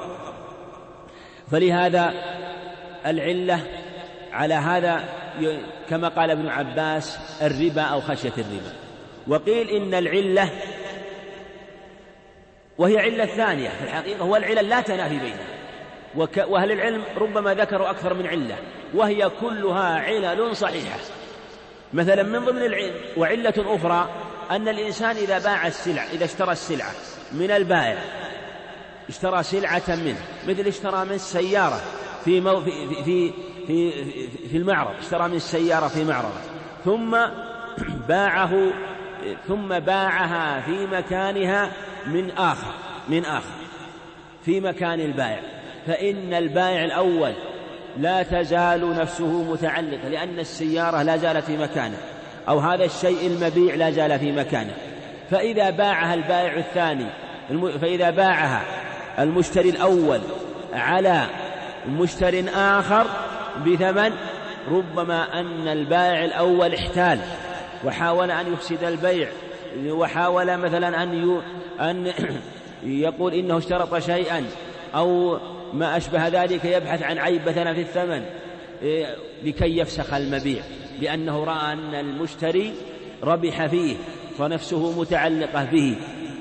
فلهذا العلة على هذا كما قال ابن عباس الربا أو خشية الربا. وقيل إن العلة وهي علة ثانية في الحقيقة، هو العلل لا تنافي بينها، وأهل العلم ربما ذكروا أكثر من علة، وهي كلها علل صحيحة. مثلا من ضمن العلم وعلة أخرى أن الإنسان إذا باع السلع، إذا اشترى السلعة من البائع، اشترى سلعة منه، مثل اشترى من السيارة في, مو في, في, في, في المعرض، اشترى من السيارة في معرض، ثم باعه ثم باعها في مكانها من آخر من آخر في مكان البائع، فإن البائع الأول لا تزال نفسه متعلقة، لأن السيارة لا زالت في مكانه، أو هذا الشيء المبيع لا زال في مكانه. فإذا باعها البائع الثاني فإذا باعها المشتري الأول على مشتري آخر بثمن، ربما أن البائع الأول احتال وحاول أن يفسد البيع، وحاول مثلا أن أن يقول إنه اشترط شيئا أو ما أشبه ذلك، يبحث عن عيب مثلا في الثمن لكي يفسخ المبيع، لأنه رأى أن المشتري ربح فيه فنفسه متعلقة به،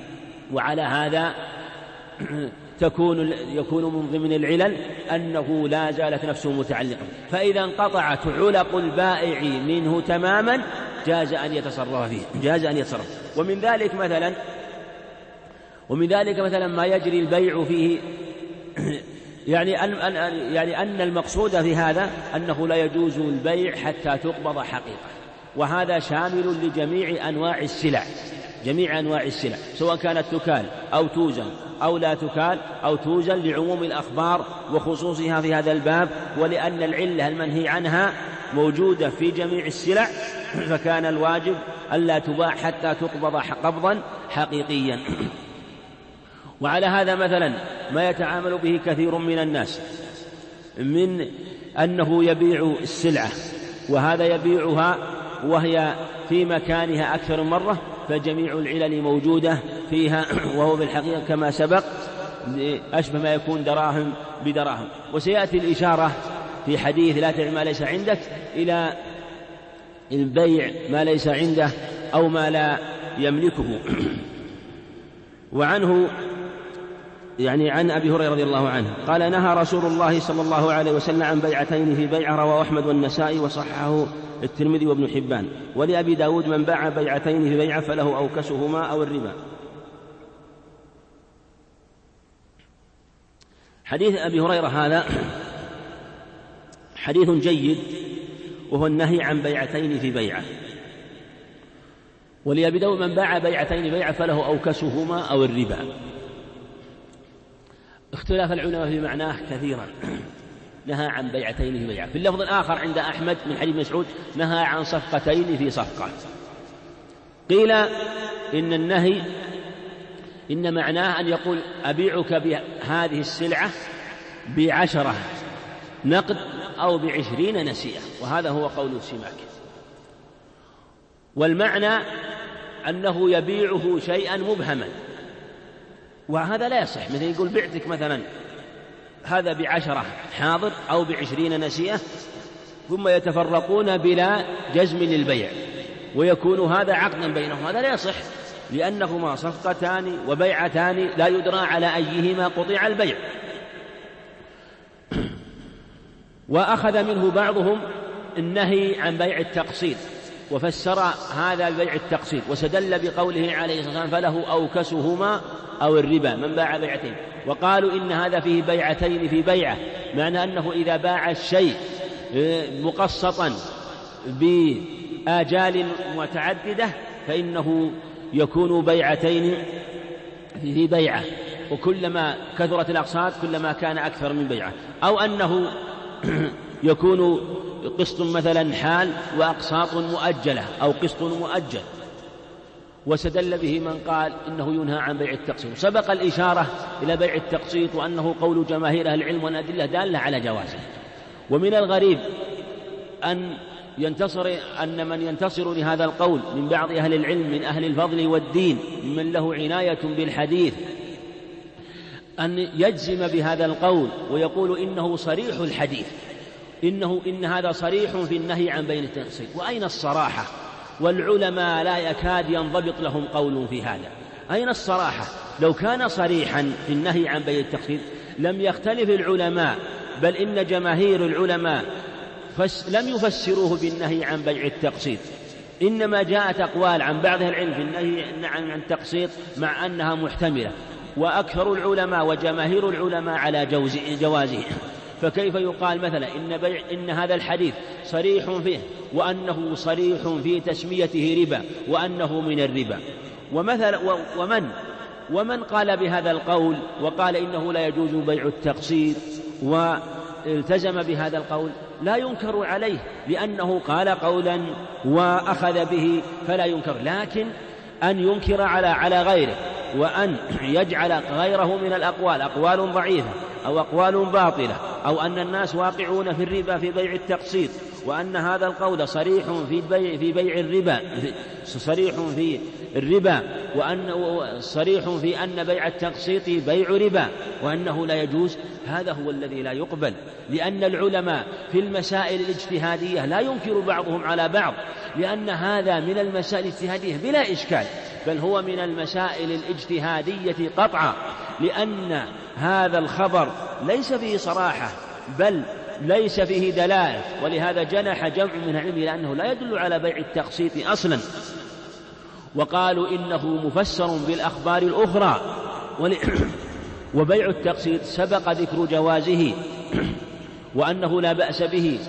وعلى هذا تكون يكون من ضمن العلل أنه لا زالت نفسه متعلقة، فإذا انقطعت علق البائع منه تماما جاز أن يتصرف فيه جاز أن يتصرف ومن ذلك مثلا ومن ذلك مثلا ما يجري البيع فيه يعني أن يعني أن المقصود في هذا أنه لا يجوز البيع حتى تقبض حقيقة، وهذا شامل لجميع أنواع السلع جميع أنواع السلع سواء كانت تكال أو توزن أو لا تكال أو توزن، لعموم الأخبار وخصوصها في هذا الباب، ولأن العلة المنهي عنها موجودة في جميع السلع، فكان الواجب ألا تباع حتى تقبض قبضا حقيقيا. وعلى هذا مثلا ما يتعامل به كثير من الناس من أنه يبيع السلعة وهذا يبيعها وهي في مكانها أكثر من مرة، فجميع العلل موجودة فيها، وهو بالحقيقة كما سبق أشبه ما يكون دراهم بدراهم. وسيأتي الإشارة في حديث لا تبع ما ليس عندك إلى البيع ما ليس عنده أو ما لا يملكه. وعنه يعني عن أبي هريرة رضي الله عنه قال نهى رسول الله صلى الله عليه وسلم عن بيعتين في بيعة، رواه أحمد والنسائي وصححه الترمذي وابن حبان. ولأبي داود من باع بيعتين في بيعة فله أوكسهما أو الربا. حديث أبي هريرة هذا حديث جيد، وهو النهي عن بيعتين في بيعة. ولأبي داود من باع بيعتين في بيعة فله أوكسهما أو الربا. اختلاف العلماء في معناه كثيرا. نهى عن بيعتين في بيعة. في اللفظ الآخر عند أحمد من حديث مسعود نهى عن صفقتين في صفقة. قيل إن النهي إن معناه أن يقول أبيعك بهذه السلعة بعشرة نقد أو بعشرين نسيئة، وهذا هو قول السماك. والمعنى أنه يبيعه شيئا مبهما، وهذا لا يصح. مثل يقول بعتك مثلا هذا بعشرة حاضر أو بعشرين نسيئة، ثم يتفرقون بلا جزم للبيع ويكون هذا عقدا بينهم، هذا لا يصح، لأنهما صفقتان وبيعتان لا يدرى على أيهما قطع البيع. وأخذ منه بعضهم النهي عن بيع التقسيط، وفسر هذا البيع التقسيط واستدل بقوله عليه الصلاة والسلام فله أوكسهما أو الربا من باع بيعتين، وقالوا إن هذا فيه بيعتين في بيعة، معنى أنه إذا باع الشيء مقسطا بآجال متعددة فإنه يكون بيعتين في بيعة، وكلما كثرت الأقساط كلما كان أكثر من بيعة. أو أنه يكون قسط مثلا حال وأقساط مؤجلة أو قسط مؤجل، وسدل به من قال إنه ينهى عن بيع التقسيط. سبق الإشارة إلى بيع التقسيط وأنه قول جماهير أهل العلم والأدلة دالة على جوازه. ومن الغريب أن ينتصر أن من ينتصر لهذا القول من بعض أهل العلم من أهل الفضل والدين من له عناية بالحديث أن يجزم بهذا القول ويقول إنه صريح الحديث، إنه إن هذا صريح في النهي عن بيع التقسيط. وأين الصراحة؟ والعلماء لا يكاد ينضبط لهم قول في هذا. أين الصراحة؟ لو كان صريحا في النهي عن بيع التقسيط لم يختلف العلماء، بل إن جماهير العلماء لم يفسروه بالنهي عن بيع التقسيط، إنما جاءت أقوال عن بعض العلم في النهي عن التقسيط مع أنها محتملة، وأكثر العلماء وجماهير العلماء على جوازه. فكيف يقال مثلا إن, بيع إن هذا الحديث صريح فيه وأنه صريح في تسميته ربا وأنه من الربا؟ ومثلا ومن ومن قال بهذا القول وقال إنه لا يجوز بيع التقسيط والتزم بهذا القول لا ينكر عليه، لأنه قال قولا وأخذ به فلا ينكر. لكن أن ينكر على على غيره وأن يجعل غيره من الأقوال أقوال ضعيفة أو أقوال باطلة، أو أن الناس واقعون في الربا في بيع التقسيط، وأن هذا القول صريح في بيع, في بيع الربا، صريح في الربا، وأنه صريح في أن بيع التقسيط بيع ربا وأنه لا يجوز، هذا هو الذي لا يقبل، لأن العلماء في المسائل الاجتهادية لا ينكر بعضهم على بعض، لأن هذا من المسائل الاجتهادية بلا إشكال، بل هو من المسائل الاجتهادية قطعا، لأن هذا الخبر ليس فيه صراحة بل ليس فيه دلالة، ولهذا جنح جمع من العلم لأنه لا يدل على بيع التقسيط أصلا، وقالوا إنه مفسر بالأخبار الأخرى، وبيع التقسيط سبق ذكر جوازه وأنه لا بأس به،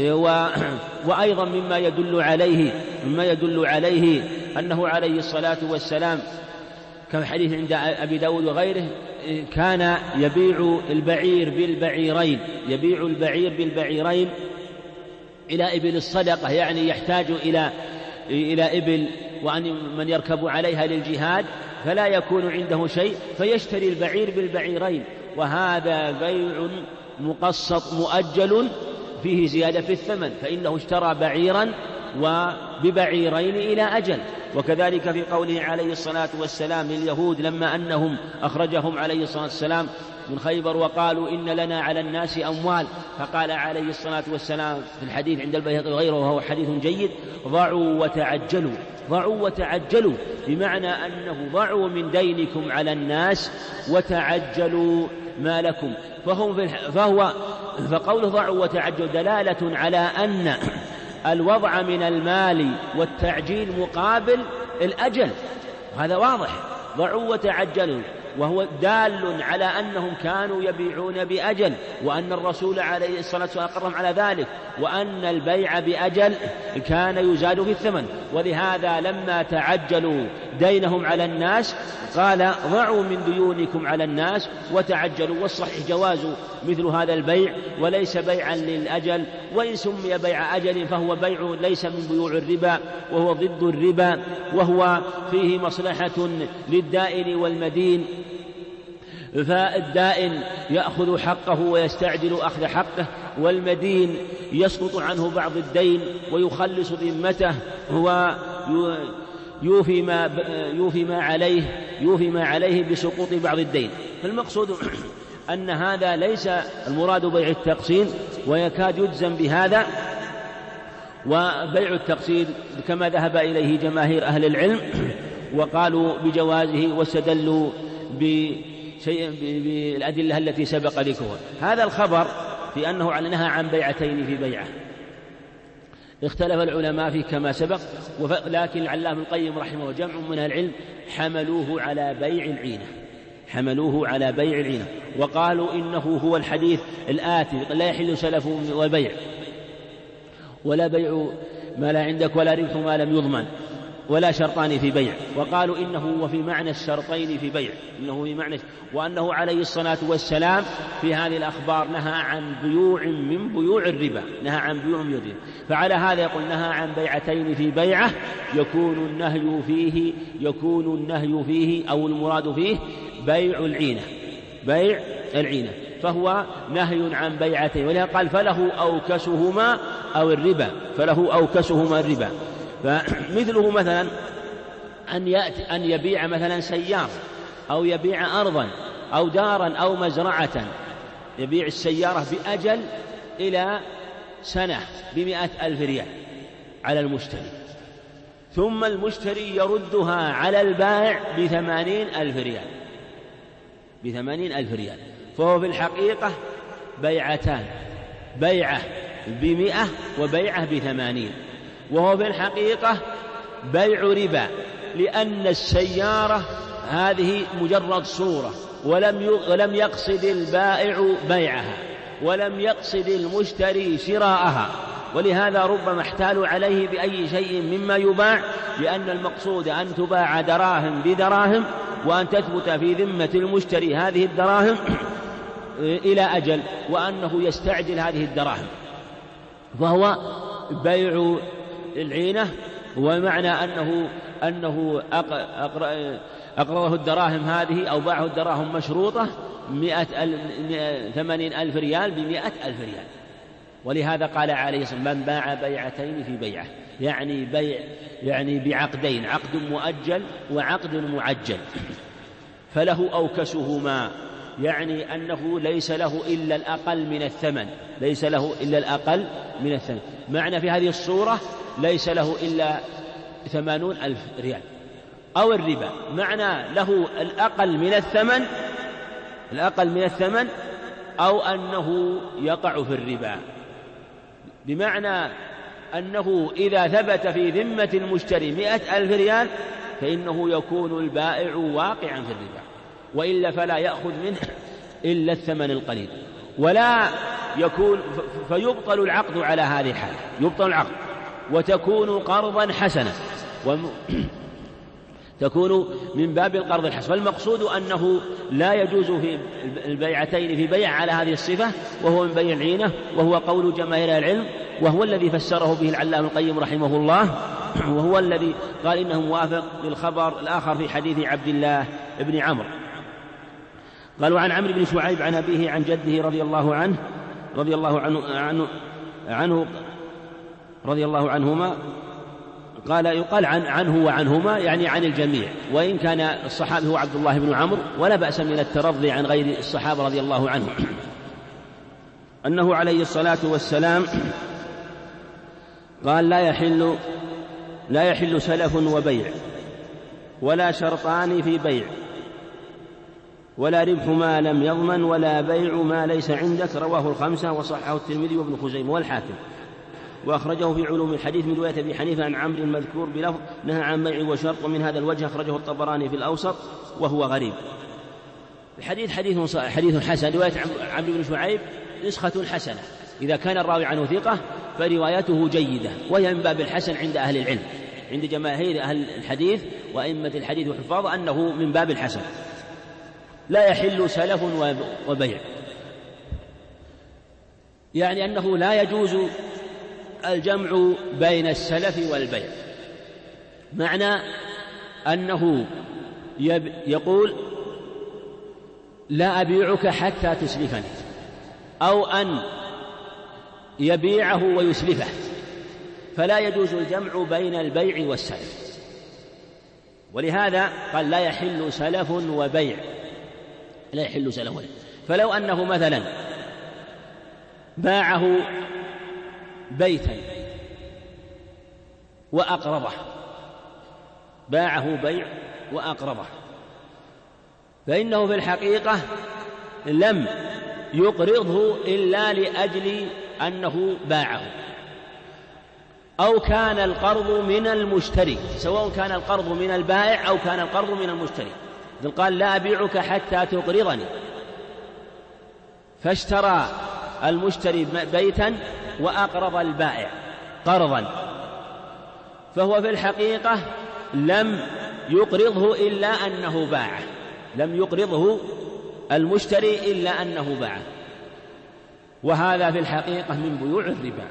وأيضا مما يدل عليه مما يدل عليه أنه عليه الصلاة والسلام كما حديث عند أبي داود وغيره كان يبيع البعير بالبعيرين يبيع البعير بالبعيرين إلى إبل الصدقة، يعني يحتاج إلى إلى إبل وأن من يركب عليها للجهاد فلا يكون عنده شيء فيشتري البعير بالبعيرين، وهذا بيع مقسط مؤجل فيه زيادة في الثمن، فإنه اشترى بعيرا وببعيرين إلى أجل. وكذلك في قوله عليه الصلاة والسلام لليهود لما أنهم أخرجهم عليه الصلاة والسلام من خيبر وقالوا إن لنا على الناس أموال، فقال عليه الصلاة والسلام في الحديث عند البيهقي وغيره وهو حديث جيد: ضعوا وتعجلوا ضعوا وتعجلوا بمعنى أنه ضعوا من دينكم على الناس وتعجلوا ما لكم، فهم في الح... فهو فقوله ضعوا وتعجلوا دلالة على أن الوضع من المال والتعجيل مقابل الأجل، هذا واضح، ضعوا وتعجلوا، وهو دال على أنهم كانوا يبيعون بأجل، وأن الرسول عليه الصلاة والسلام أقرهم على ذلك، وأن البيع بأجل كان يزاد في الثمن، ولهذا لما تعجلوا دينهم على الناس قال ضعوا من ديونكم على الناس وتعجلوا. والصحيح جواز مثل هذا البيع وليس بيعا للأجل، وإن سمي بيع أجل فهو بيع ليس من بيوع الربا وهو ضد الربا، وهو فيه مصلحة للدائن والمدين، فالدائن يأخذ حقه ويستعجل أخذ حقه، والمدين يسقط عنه بعض الدين ويخلص ذمته هو يوفي ما يوفي ما عليه يوفي ما عليه بسقوط بعض الدين. فالمقصود أن هذا ليس المراد بيع التقسيط، ويكاد يجزم بهذا. وبيع التقسيط كما ذهب إليه جماهير أهل العلم وقالوا بجوازه واستدلوا بشيء بالأدلة التي سبق ذكرها. هذا الخبر في أنه نهى عن بيعتين في بيعة اختلف العلماء فيه كما سبق، لكن العلامة ابن القيم رحمه الله جمع من العلم حملوه على بيع العينة حملوه على بيع العينة وقالوا إنه هو الحديث الآتي: لا يحل سلف وبيع ولا بيع ما لا عندك ولا ربح ما لم يضمن ولا شرطان في بيع. وقالوا إنه هو في معنى الشرطين في بيع إنه في معنى وأنه عليه الصلاة والسلام في هذه الأخبار نهى عن بيوع من بيوع الربا نهى عن بيوع من الربا. فعلى هذا يقول نهى عن بيعتين في بيعة يكون النهي فيه يكون النهي فيه أو المراد فيه بيع العينة بيع العينة فهو نهي عن بيعتين، ولهذا قال فله أوكسهما أو الربا فله أوكسهما الربا. فمثله مثلا أن يأتي أن يبيع مثلا سيارة أو يبيع أرضا أو دارا أو مزرعة، يبيع السيارة بأجل إلى سنة بمئة ألف ريال على المشتري، ثم المشتري يردها على البائع بثمانين ألف ريال بثمانين ألف ريال فهو في الحقيقة بيعتان: بيعة بمئة وبيعة بثمانين، وهو في الحقيقة بيع ربا، لأن السيارة هذه مجرد صورة ولم يقصد البائع بيعها ولم يقصد المشتري شراءها، ولهذا ربما احتالوا عليه بأي شيء مما يباع، لأن المقصود أن تباع دراهم بدراهم وأن تثبت في ذمة المشتري هذه الدراهم إلى أجل، وأنه يستعجل هذه الدراهم، فهو بيع العينة. ومعنى أنه أنه أقرضه الدراهم هذه أو باعه الدراهم مشروطة مئة ثمانين ألف ريال بمئة ألف ريال ولهذا قال عليه الصلاة والسلام: من باع بيعتين في بيعة، يعني بيع يعني بعقدين، عقد مؤجل وعقد معجل، فله أوكسهما، يعني أنه ليس له إلا الأقل من الثمن، ليس له إلا الأقل من الثمن. معنى في هذه الصورة ليس له إلا ثمانون ألف ريال. أو الربا، معنى له الأقل من الثمن، الأقل من الثمن، أو أنه يقع في الربا، بمعنى أنه إذا ثبت في ذمة المشتري مئة ألف ريال فإنه يكون البائع واقعا في الربا، وإلا فلا يأخذ منه إلا الثمن القليل، ولا يكون فيبطل العقد على هذه الحالة، يبطل العقد وتكون قرضا حسنا، تكون من باب القرض الحسن. فالمقصود أنه لا يجوز في البيعتين في بيع على هذه الصفة، وهو من بيع العينة، وهو قول جماهير العلم، وهو الذي فسره به العلامة القيم رحمه الله، وهو الذي قال إنه موافق للخبر الآخر في حديث عبد الله بن عمرو. قال: وعن عمرو بن شعيب عن أبيه عن جده رضي الله عنه رضي الله عنه عنه, عنه رضي الله عنهما قال: يقال عن عنه وعنهما يعني عن الجميع، وإن كان الصحابي هو عبد الله بن عمرو، ولا بأس من الترضي عن غير الصحابة رضي الله عنهم، أنه عليه الصلاة والسلام قال: لا يحل لا يحل سلف وبيع، ولا شرطان في بيع، ولا ربح ما لم يضمن، ولا بيع ما ليس عندك. رواه الخمسة وصححه الترمذي وابن خزيمة والحاكم، وأخرجه في علوم الحديث من رواية أبي حنيفة عن عمرو المذكور بلفظ: نهى عن بيع وشرط. من هذا الوجه أخرجه الطبراني في الأوسط وهو غريب. الحديث حديث حديث حسن، رواية عمرو بن شعيب نسخة حسنة، إذا كان الراوي عنه ثقة فروايته جيدة، وهي من باب الحسن عند أهل العلم، عند جماهير أهل الحديث وأئمة الحديث وحفاظ، أنه من باب الحسن. لا يحل سلف وبيع، يعني أنه لا يجوز الجمع بين السلف والبيع، معنى أنه يقول: لا أبيعك حتى تسلفني، أو أن يبيعه ويسلفه، فلا يجوز الجمع بين البيع والسلف. ولهذا قال: لا يحل سلف وبيع، لا يحل سلف وبيع. فلو أنه مثلا باعه بيتا وأقرضه، باعه بيع وأقرضه، فإنه في الحقيقة لم يقرضه إلا لأجل أنه باعه، أو كان القرض من المشتري، سواء كان القرض من البائع أو كان القرض من المشتري. قال: لا أبيعك حتى تقرضني، فاشترى المشتري بيتا وأقرض البائع قرضا، فهو في الحقيقة لم يقرضه إلا أنه باعه، لم يقرضه المشتري إلا أنه باعه. وهذا في الحقيقة من بيوع الربا،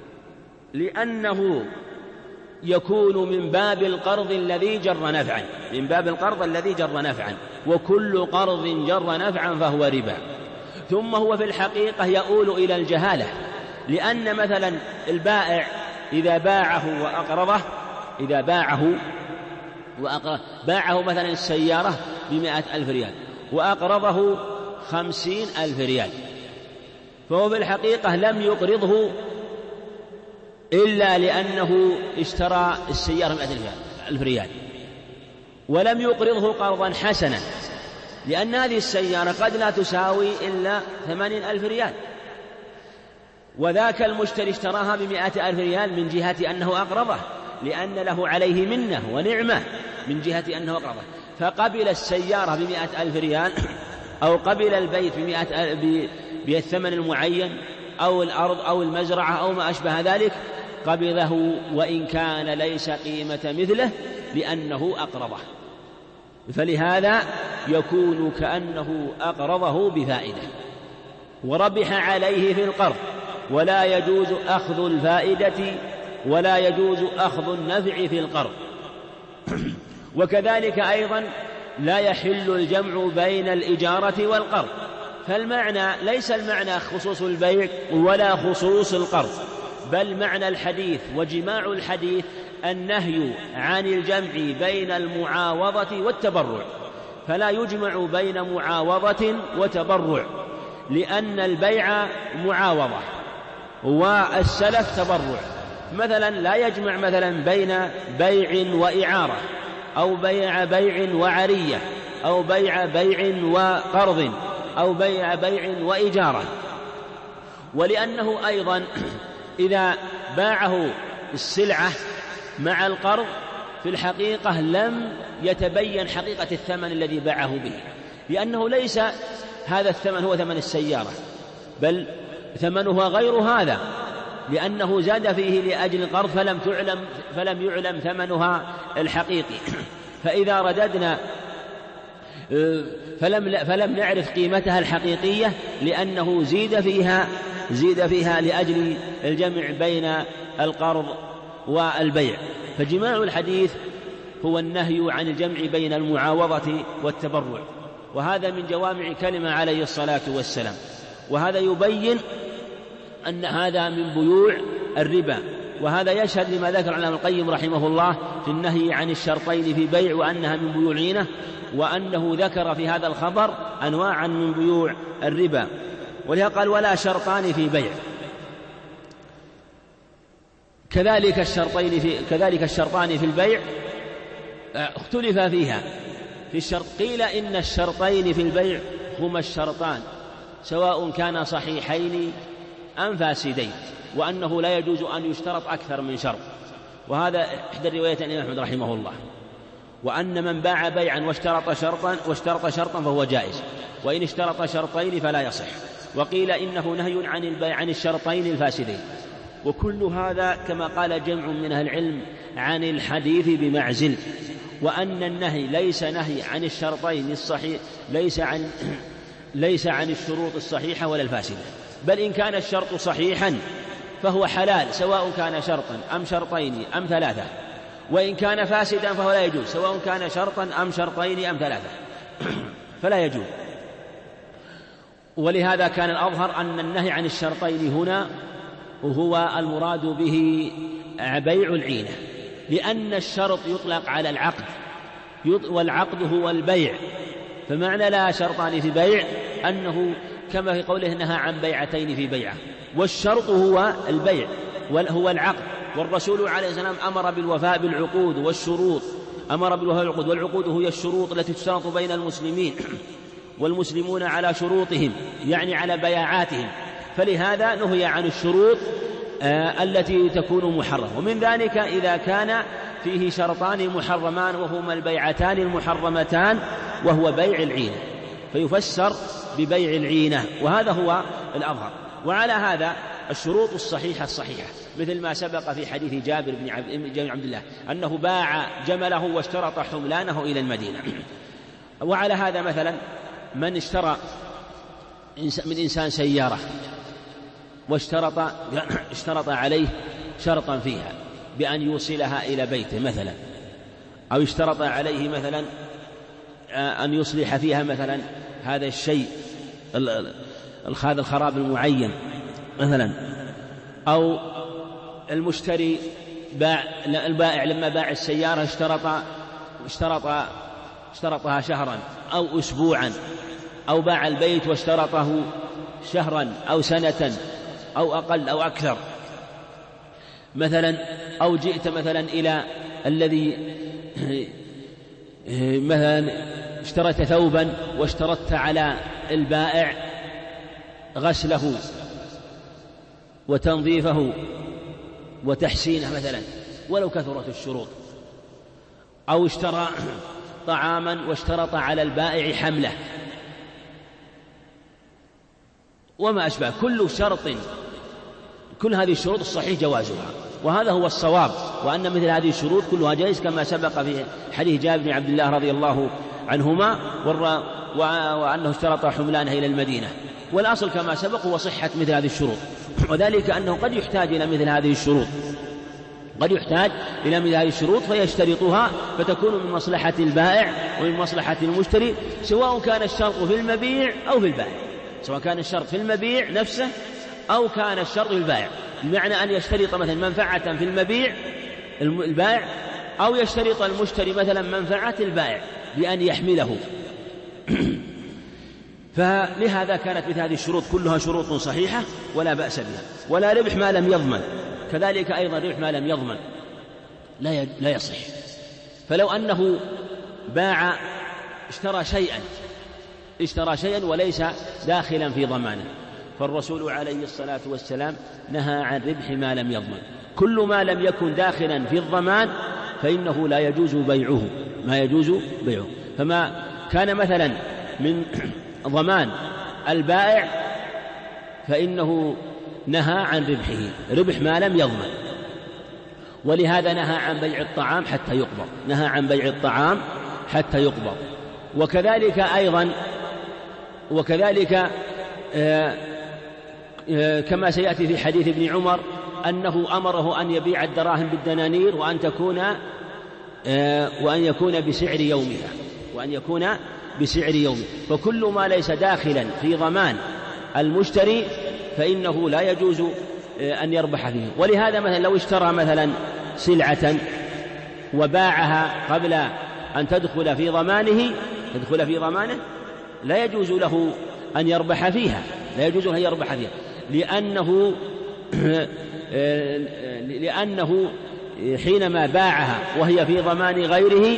لأنه يكون من باب القرض الذي جر نفعا، من باب القرض الذي جر نفعا، وكل قرض جر نفعا فهو ربا. ثم هو في الحقيقة يؤول إلى الجهالة، لأن مثلا البائع إذا باعه وأقرضه، إذا باعه وأقرضه باعه مثلا السيارة بمائة ألف ريال وأقرضه خمسين ألف ريال، فهو في الحقيقة لم يقرضه إلا لأنه اشترى السيارة بمائة ألف ريال، ولم يقرضه قرضا حسنا، لأن هذه السيارة قد لا تساوي إلا ثمانين ألف ريال، وذاك المشتري اشتراها بمائة ألف ريال من جهة أنه أقرضه، لأن له عليه منة ونعمة من جهة أنه أقرضه، فقبل السيارة بمائة ألف ريال، أو قبل البيت بمائة بالثمن المعين، أو الأرض أو المزرعة أو ما أشبه ذلك، قبضه وإن كان ليس قيمة مثله لأنه أقرضه، فلهذا يكون كأنه أقرضه بفائدة وربح عليه في القرض، ولا يجوز أخذ الفائدة ولا يجوز أخذ النفع في القرض. وكذلك أيضا لا يحل الجمع بين الإجارة والقرض، فالمعنى ليس المعنى خصوص البيع ولا خصوص القرض، بل معنى الحديث وجماع الحديث النهي عن الجمع بين المعاوضة والتبرع، فلا يجمع بين معاوضة وتبرع، لأن البيع معاوضة والسلف تبرع. مثلا لا يجمع مثلا بين بيع وإعارة، أو بيع بيع وعرية، أو بيع بيع وقرض، أو بيع بيع وإجارة. ولأنه أيضا إذا باعه السلعة مع القرض في الحقيقة لم يتبين حقيقة الثمن الذي باعه به، لأنه ليس هذا الثمن هو ثمن السيارة، بل ثمنها غير هذا، لأنه زاد فيه لأجل القرض فلم تعلم فلم يعلم ثمنها الحقيقي. فإذا رددنا فلم فلم نعرف قيمتها الحقيقية، لأنه زيد فيها زيد فيها لأجل الجمع بين القرض والبيع. فجماع الحديث هو النهي عن الجمع بين المعاوضة والتبرع، وهذا من جوامع كلمة عليه الصلاة والسلام. وهذا يبين أن هذا من بيوع الربا، وهذا يشهد لما ذكر الإمام القيم رحمه الله في النهي عن الشرطين في بيع وأنها من بيوع العينة، وأنه ذكر في هذا الخبر أنواعا من بيوع الربا. ولهذا قال ولا شرطان في بيع. كذلك الشرطين في كذلك الشرطان في البيع اختلف فيها في الشرط. قيل إن الشرطين في البيع هما الشرطان سواء كانا صحيحين أم فاسدين، وأنه لا يجوز أن يشترط أكثر من شرط، وهذا إحدى الروايات عن أحمد رحمه الله. وأن من باع بيعا واشترط شرطا واشترط شرطا فهو جائز، وإن اشترط شرطين فلا يصح. وقيل إنه نهي عن البيع عن الشرطين الفاسدين. وكل هذا كما قال جمع من أهل العلم عن الحديث بمعزل، وأن النهي ليس نهي عن الشرطين الصحيح ليس عن ليس عن الشروط الصحيحة ولا الفاسدة، بل إن كان الشرط صحيحا فهو حلال سواء كان شرطا أم شرطين أم ثلاثة، وإن كان فاسدا فهو لا يجوز سواء كان شرطا أم شرطين أم ثلاثة فلا يجوز. ولهذا كان الأظهر أن النهي عن الشرطين هنا وهو المراد به بيع العينة، لأن الشرط يطلق على العقد، والعقد هو البيع، فمعنى لا شرطان في بيع أنه كما في قوله نهى عن بيعتين في بيعة، والشرط هو البيع وهو العقد. والرسول عليه السلام أمر بالوفاء بالعقود والشروط، أمر بالوفاء بالعقود، والعقود هي الشروط التي تشترط بين المسلمين والمسلمون على شروطهم يعني على بياعاتهم، فلهذا نهي عن الشروط آه التي تكون محرمة. ومن ذلك إذا كان فيه شرطان محرمان وهما البيعتان المحرمتان وهو بيع العينة، فيفسر ببيع العينة، وهذا هو الأظهر. وعلى هذا الشروط الصحيحة الصحيحة مثل ما سبق في حديث جابر بن عبد الله أنه باع جمله واشترط حملانه إلى المدينة. وعلى هذا مثلا من اشترى من إنسان سيارة واشترط اشترط عليه شرطا فيها بأن يوصلها إلى بيته مثلا، أو اشترط عليه مثلا أن يصلح فيها مثلا هذا الشيء هذا الخراب المعين مثلا، أو المشتري باع البائع لما باع السيارة اشترط اشترط اشترطها شهرا أو أسبوعا، أو باع البيت واشترطه شهرا أو سنة أو أقل أو أكثر مثلا، أو جئت مثلا إلى الذي مثلا اشتريت ثوبا واشترطت على البائع غسله وتنظيفه وتحسينه مثلا ولو كثرت الشروط، أو اشترى طعاما واشترط على البائع حمله وما أشبه، كل شرط كل هذه الشروط الصحيح جوازها، وهذا هو الصواب، وأن مثل هذه الشروط كلها جائز كما سبق في حديث جابر بن عبد الله رضي الله عنهما وأنه اشترط حملانه إلى المدينة. والأصل كما سبق هو صحة مثل هذه الشروط، وذلك أنه قد يحتاج إلى مثل هذه الشروط قد يحتاج إلى مثل هذه الشروط فيشترطها فتكون من مصلحة البائع ومن مصلحة المشتري، سواء كان الشرط في المبيع أو في البائع. سواء كان الشرط في المبيع نفسه أو كان الشرط في البائع، بمعنى أن يشترط مثلا منفعة في المبيع البائع، أو يشترط المشتري مثلا منفعة البائع بأن يحمله. فلهذا كانت مثل هذه الشروط كلها شروط صحيحة ولا بأس بها. ولا ربح ما لم يضمن، كذلك أيضا ربح ما لم يضمن لا لا يصح. فلو أنه باع اشترى شيئا اشترى شيئا وليس داخلا في ضمانه، فالرسول عليه الصلاة والسلام نهى عن ربح ما لم يضمن. كل ما لم يكن داخلا في الضمان فإنه لا يجوز بيعه، ما يجوز بيعه. فما كان مثلا من ضمان البائع فإنه نهى عن ربحه، ربح ما لم يضمن. ولهذا نهى عن بيع الطعام حتى يقبض، نهى عن بيع الطعام حتى يقبض. وكذلك أيضا وكذلك آآ آآ كما سيأتي في حديث ابن عمر أنه أمره أن يبيع الدراهم بالدنانير وأن تكون وأن يكون بسعر يومها وأن يكون بسعر يومه. فكل ما ليس داخلا في ضمان المشتري فإنه لا يجوز أن يربح فيه. ولهذا مثلا لو اشترى مثلا سلعة وباعها قبل أن تدخل في ضمانه تدخل في ضمانه لا يجوز له أن يربح فيها لا يجوز له أن يربح فيها لأنه لأنه حينما باعها وهي في ضمان غيره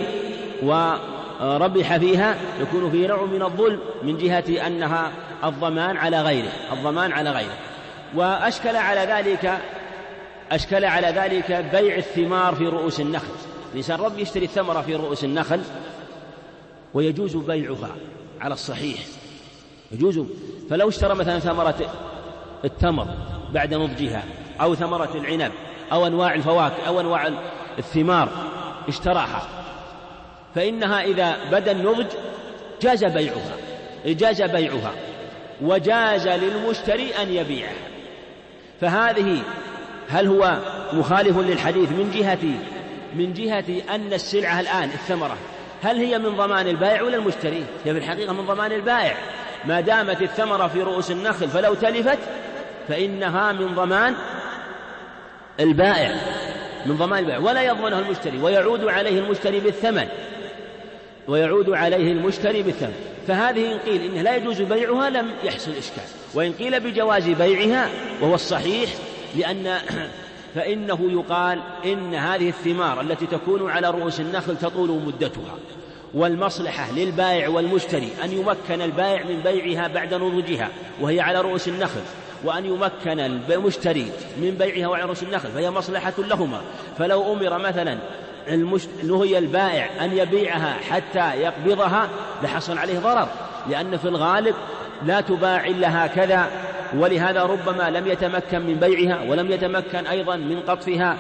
وربح فيها يكون فيه نوع من الظلم من جهة أنها الضمان على غيره الضمان على غيره. وأشكل على ذلك أشكل على ذلك بيع الثمار في رؤوس النخل. الإنسان رب يشتري الثمرة في رؤوس النخل ويجوز بيعها على الصحيح يجوز. فلو اشترى مثلا ثمرة التمر بعد نضجها أو ثمرة العنب أو أنواع الفواكه أو أنواع الثمار اشتراها فإنها إذا بدا النضج جاز بيعها جاز بيعها وجاز للمشتري أن يبيعها. فهذه هل هو مخالف للحديث من جهة من جهة أن السلعة الآن الثمرة هل هي من ضمان البائع ولا المشتري؟ هي في الحقيقة من ضمان البائع ما دامت الثمرة في رؤوس النخل فلو تلفت فإنها من ضمان البائع من ضمان البائع ولا يضمنها المشتري ويعود عليه المشتري بالثمن ويعود عليه المشتري بالثمن. فهذه إن قيل إنه لا يجوز بيعها لم يحصل إشكال، وإن قيل بجواز بيعها وهو الصحيح لأن فإنه يقال إن هذه الثمار التي تكون على رؤوس النخل تطول مدتها والمصلحة للبائع والمشتري أن يمكن البائع من بيعها بعد نضجها وهي على رؤوس النخل وأن يمكن المشتري من بيعها وعلى رؤوس النخل فهي مصلحة لهما. فلو أمر مثلا نهي البائع أن يبيعها حتى يقبضها لحصل عليه ضرر لأن في الغالب لا تباع إلا هكذا، ولهذا ربما لم يتمكن من بيعها ولم يتمكن أيضا من قطفها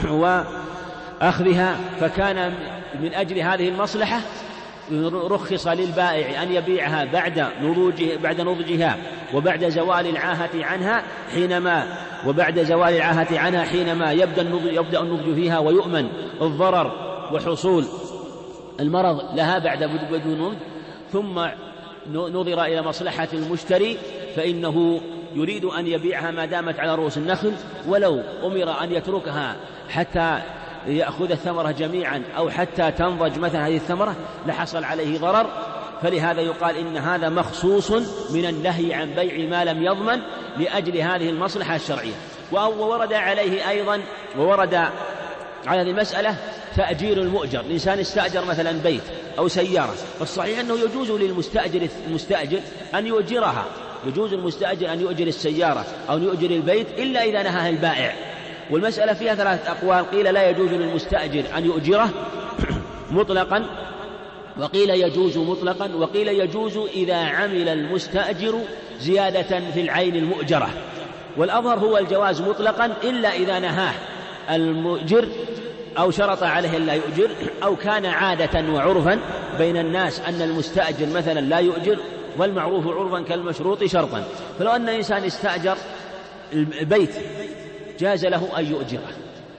وأخذها. فكان من أجل هذه المصلحة رخص للبائع أن يبيعها بعد نضوجها بعد نضجها وبعد زوال العاهة عنها حينما وبعد زوال العاهة عنها حينما يبدأ النضج, يبدأ النضج فيها ويؤمن الضرر وحصول المرض لها بعد بدء النضج. ثم نظر إلى مصلحة المشتري فإنه يريد أن يبيعها ما دامت على رؤوس النخل، ولو أمر أن يتركها حتى يأخذ الثمرة جميعا أو حتى تنضج مثلا هذه الثمرة لحصل عليه ضرر. فلهذا يقال إن هذا مخصوص من النهي عن بيع ما لم يضمن لأجل هذه المصلحة الشرعية. وورد عليه أيضا وورد على هذه المسألة تأجير المؤجر. الإنسان استأجر مثلا بيت أو سيارة فالصحيح أنه يجوز للمستأجر المستأجر أن يؤجرها يجوز المستأجر أن يؤجر السيارة أو يؤجر البيت إلا إذا نهاها البائع. والمسألة فيها ثلاثة أقوال، قيل لا يجوز للمستأجر أن يؤجره مطلقا وقيل يجوز مطلقا وقيل يجوز إذا عمل المستأجر زيادة في العين المؤجرة. والأظهر هو الجواز مطلقا إلا إذا نهاه المؤجر أو شرط عليه أن لا يؤجر أو كان عادة وعرفا بين الناس أن المستأجر مثلا لا يؤجر والمعروف عرفا كالمشروط شرطا. فلو أن إنسان استأجر البيت جاز له أن يؤجره.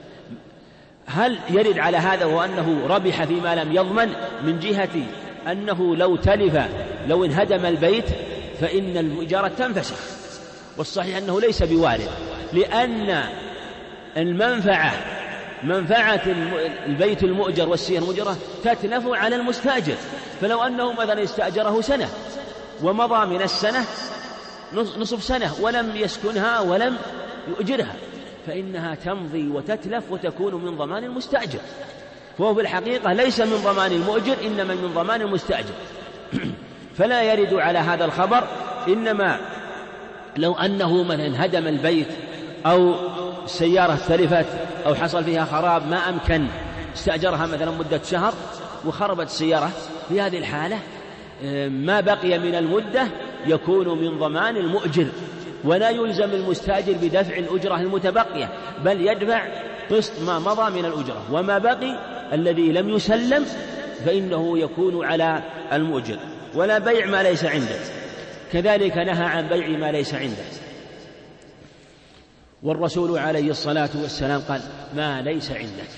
هل يرد على هذا وأنه ربح فيما لم يضمن من جهة أنه لو تلف لو انهدم البيت فإن الإجارة تنفسخ. والصحيح أنه ليس بوارد، لأن المنفعة منفعة البيت المؤجر والسيارة المؤجرة تتلف على المستأجر. فلو أنه مثلا استأجره سنة ومضى من السنة نصف سنة ولم يسكنها ولم يؤجرها، فإنها تمضي وتتلف وتكون من ضمان المستأجر، فهو في الحقيقة ليس من ضمان المؤجر إنما من ضمان المستأجر. فلا يرد على هذا الخبر. إنما لو أنه مثلا هدم البيت أو السيارة تلفت أو حصل فيها خراب ما أمكن استأجرها مثلا مدة شهر وخربت السيارة، في هذه الحالة ما بقي من المدة يكون من ضمان المؤجر، ولا يلزم المستأجر بدفع الأجرة المتبقية، بل يدفع قسط ما مضى من الأجرة، وما بقي الذي لم يسلم فإنه يكون على المؤجر. ولا بيع ما ليس عنده، كذلك نهى عن بيع ما ليس عنده. والرسول عليه الصلاة والسلام قال ما ليس عندك،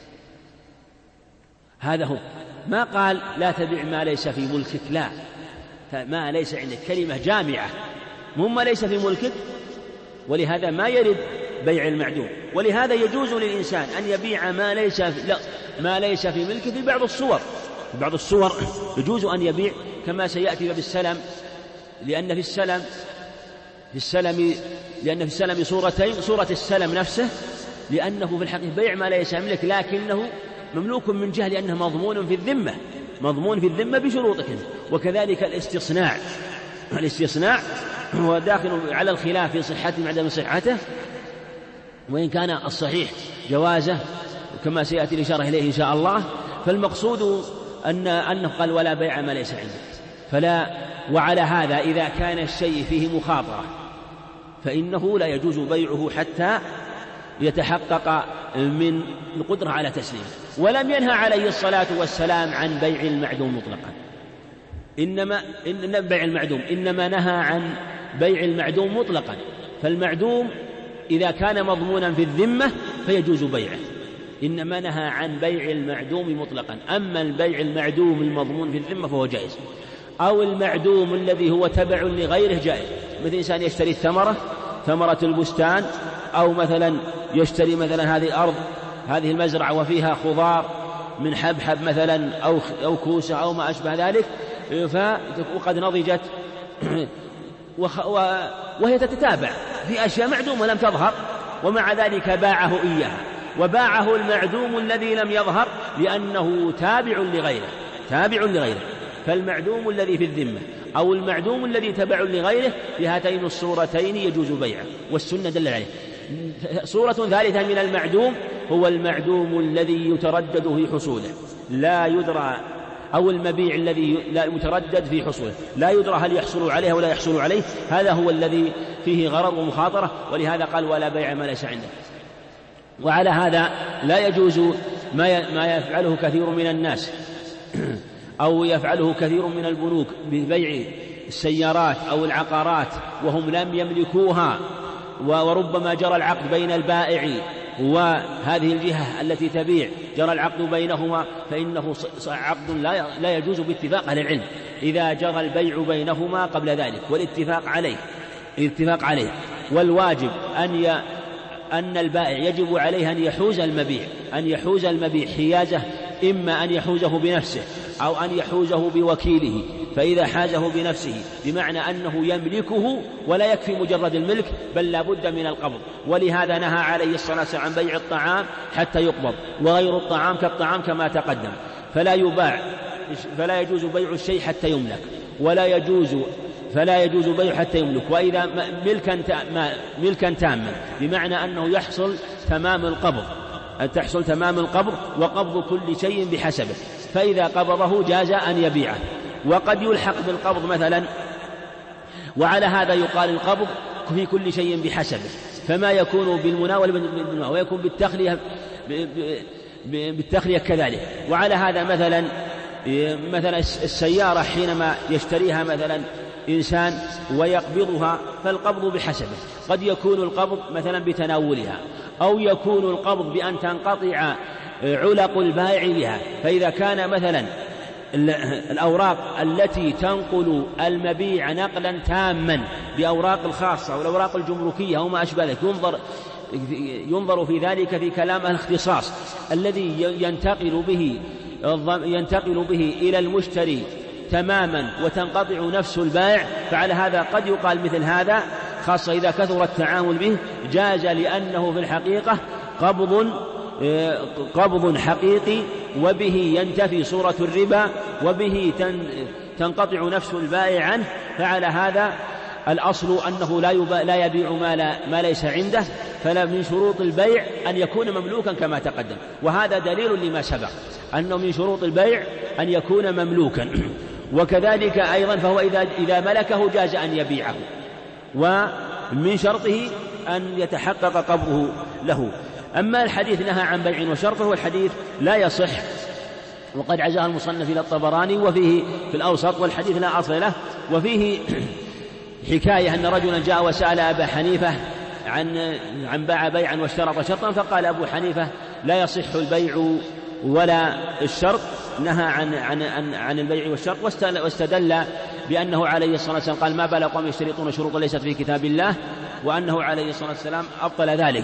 هذا هو، ما قال لا تبيع ما ليس في ملكك، لا، ما ليس عندك كلمة جامعة، مما ليس في ملكك، ولهذا ما يرد بيع المعدوم. ولهذا يجوز للإنسان أن يبيع ما ليس في لا ما ليس في ملكه في بعض الصور، في بعض الصور يجوز أن يبيع، كما سيأتي بالسلم، لأن في السلم في السلم لأن في السلم صورتين، صورة السلم نفسه لأنه في الحقيقة بيع ما ليس يملك، لكنه مملوك من جهة لأنه مضمون في الذمة، مضمون في الذمة بشروطه. وكذلك الاستصناع، الاستصناع هو داخل على الخلاف في صحته وعدم صحته، وإن كان الصحيح جوازه كما سيأتي الإشارة إليه إن شاء الله. فالمقصود أن أنه قال ولا بيع ما ليس عنده. فلا وعلى هذا إذا كان الشيء فيه مخاطرة فإنه لا يجوز بيعه حتى يتحقق من القدرة على تسليمه. ولم ينهى عليه الصلاة والسلام عن بيع المعدوم مطلقا، إنما إن بيع المعدوم إنما نهى عن بيع المعدوم مطلقا. فالمعدوم إذا كان مضمونا في الذمة فيجوز بيعه، إنما نهى عن بيع المعدوم مطلقا. أما البيع المعدوم المضمون في الذمة فهو جائز، أو المعدوم الذي هو تبع لغيره جائز، مثل إنسان يشتري الثمرة، ثمرة البستان، أو مثلا يشتري مثلا هذه الأرض، هذه المزرعة وفيها خضار من حبحب مثلا أو أو كوسة أو ما أشبه ذلك، وقد نضجت وهي تتتابع في أشياء معدومة لم تظهر، ومع ذلك باعه إياها، وباعه المعدوم الذي لم يظهر لأنه تابع لغيره، تابع لغيره. فالمعدوم الذي في الذمة أو المعدوم الذي تبع لغيره في هاتين الصورتين يجوز بيعه، والسنة دل عليه. صورة ثالثة من المعدوم هو المعدوم الذي يتردد في حصوله لا يدرى، أو المبيع الذي لا متردد في حصوله لا يدرى هل يحصل عليه أو لا يحصل عليه، هذا هو الذي فيه غرض ومخاطرة، ولهذا قال ولا بيع ما ليس عنده. وعلى هذا لا يجوز ما يفعله كثير من الناس أو يفعله كثير من البنوك ببيع السيارات أو العقارات وهم لم يملكوها، وربما جرى العقد بين البائع وهذه الجهة التي تبيع، جرى العقد بينهما، فإنه عقد لا يجوز باتفاق أهل العلم إذا جرى البيع بينهما قبل ذلك والاتفاق عليه الاتفاق عليه. والواجب أن ي... أن البائع يجب عليه أن يحوز المبيع أن يحوز المبيع حيازة، إما أن يحوزه بنفسه أو أن يحوزه بوكيله. فإذا حازه بنفسه بمعنى أنه يملكه ولا يكفي مجرد الملك بل لا بد من القبض. ولهذا نهى عليه الصلاة والسلام عن بيع الطعام حتى يقبض، وغير الطعام كالطعام كما تقدم. فلا يباع فلا يجوز بيع الشيء حتى يملك، ولا يجوز فلا يجوز بيع حتى يملك. وإذا ملكا ملكا تاما بمعنى أنه يحصل تمام القبض تحصل تمام القبض وقبض كل شيء بحسبه، فإذا قبضه جاز أن يبيعه. وقد يلحق بالقبض مثلا، وعلى هذا يقال القبض في كل شيء بحسبه، فما يكون بالمناولة بالمناولة ويكون بالتخلية بالتخلية كذلك. وعلى هذا مثلا مثلا السيارة حينما يشتريها مثلا إنسان ويقبضها فالقبض بحسبه، قد يكون القبض مثلا بتناولها، أو يكون القبض بأن تنقطع علق البائع بها. فإذا كان مثلا الأوراق التي تنقل المبيع نقلا تاما بأوراق الخاصة والأوراق الجمركية وما أشبه ذلك، ينظر ينظر في ذلك في كلام الاختصاص الذي ينتقل به ينتقل به إلى المشتري تماما وتنقطع نفس البائع، فعلى هذا قد يقال مثل هذا خاصة إذا كثر التعامل به جاز، لأنه في الحقيقة قبض قبض حقيقي، وبه ينتفي صورة الربا، وبه تنقطع نفس البائع عنه. فعلى هذا الأصل أنه لا لا يبيع ما, لا ما ليس عنده، فلا من شروط البيع أن يكون مملوكا كما تقدم، وهذا دليل لما سبق أنه من شروط البيع أن يكون مملوكا. وكذلك أيضا فهو إذا, إذا ملكه جاز أن يبيعه، ومن شرطه أن يتحقق قبضه له. أما الحديث نهى عن بيع وشرط فهو الحديث لا يصح، وقد عزاه المصنف إلى الطبراني وفيه في الأوسط، والحديث لا أصل له. وفيه حكاية أن رجلا جاء وسأل أبا حنيفة عن عن باع بيعا واشترط شرطا، فقال أبو حنيفة لا يصح البيع ولا الشرط، نهى عن عن عن, عن البيع والشرط، واستدل بأنه عليه الصلاة والسلام قال ما بال قوم يشترطون شروطا ليست في كتاب الله، وأنه عليه الصلاة والسلام أبطل ذلك.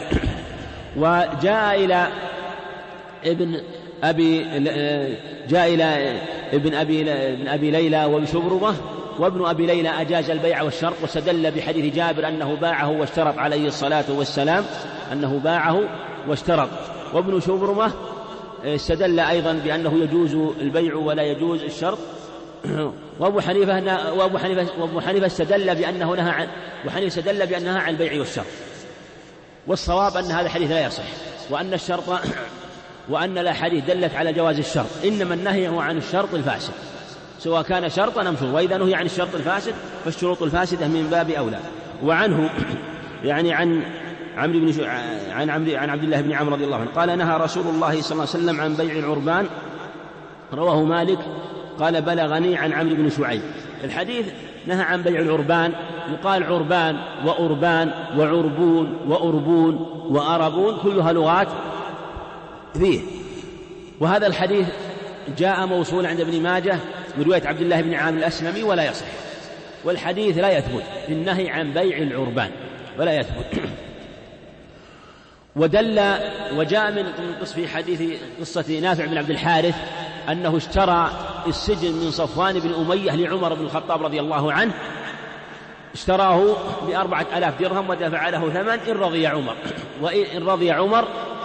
وجاء إلى ابن أبي جاء إلى ابن أبي ابن أبي ليلى وبشبرمة، وابن أبي ليلى أجاز البيع والشرط، واستدل بحديث جابر أنه باعه واشترط عليه الصلاة والسلام، أنه باعه واشترط. وابن شبرمة استدل أيضا بأنه يجوز البيع ولا يجوز الشرط. وأبو حنيفة وأبو حنيفة وأبو حنيفة استدل بأنه نهى عن وحنيفة استدل بأنها عن البيع والشرط. والصواب أن هذا الحديث لا يصح، وأن الشرط وأن الأحاديث دلت على جواز الشرط، إنما النهي هو عن الشرط الفاسد سواء كان شرطا أم شروطا، وإذا نهي عن الشرط الفاسد فالشروط الفاسدة من باب أولى. وعنه يعني عن عمرو بن عن عمرو عن عبد الله بن عمرو رضي الله عنه قال نهى رسول الله صلى الله عليه وسلم عن بيع العربان، رواه مالك قال بلغني عن عمرو بن شعيب. الحديث نهى عن بيع العربان، يقال عربان وأربان وعربون وأربون وأربون كلها لغات فيه. وهذا الحديث جاء موصول عند ابن ماجه من رواية عبد الله بن عامر الأسلمي ولا يصح، والحديث لا يثبت في النهي عن بيع العربان ولا يثبت. ودل وجاء من في حديث قصة نافع بن عبد الحارث أنه اشترى السجن من صفوان بن أمية لعمر بن الخطاب رضي الله عنه، اشتراه بأربعة آلاف درهم ودفع له ثمن إن رضي عمر، وإن رضي عمر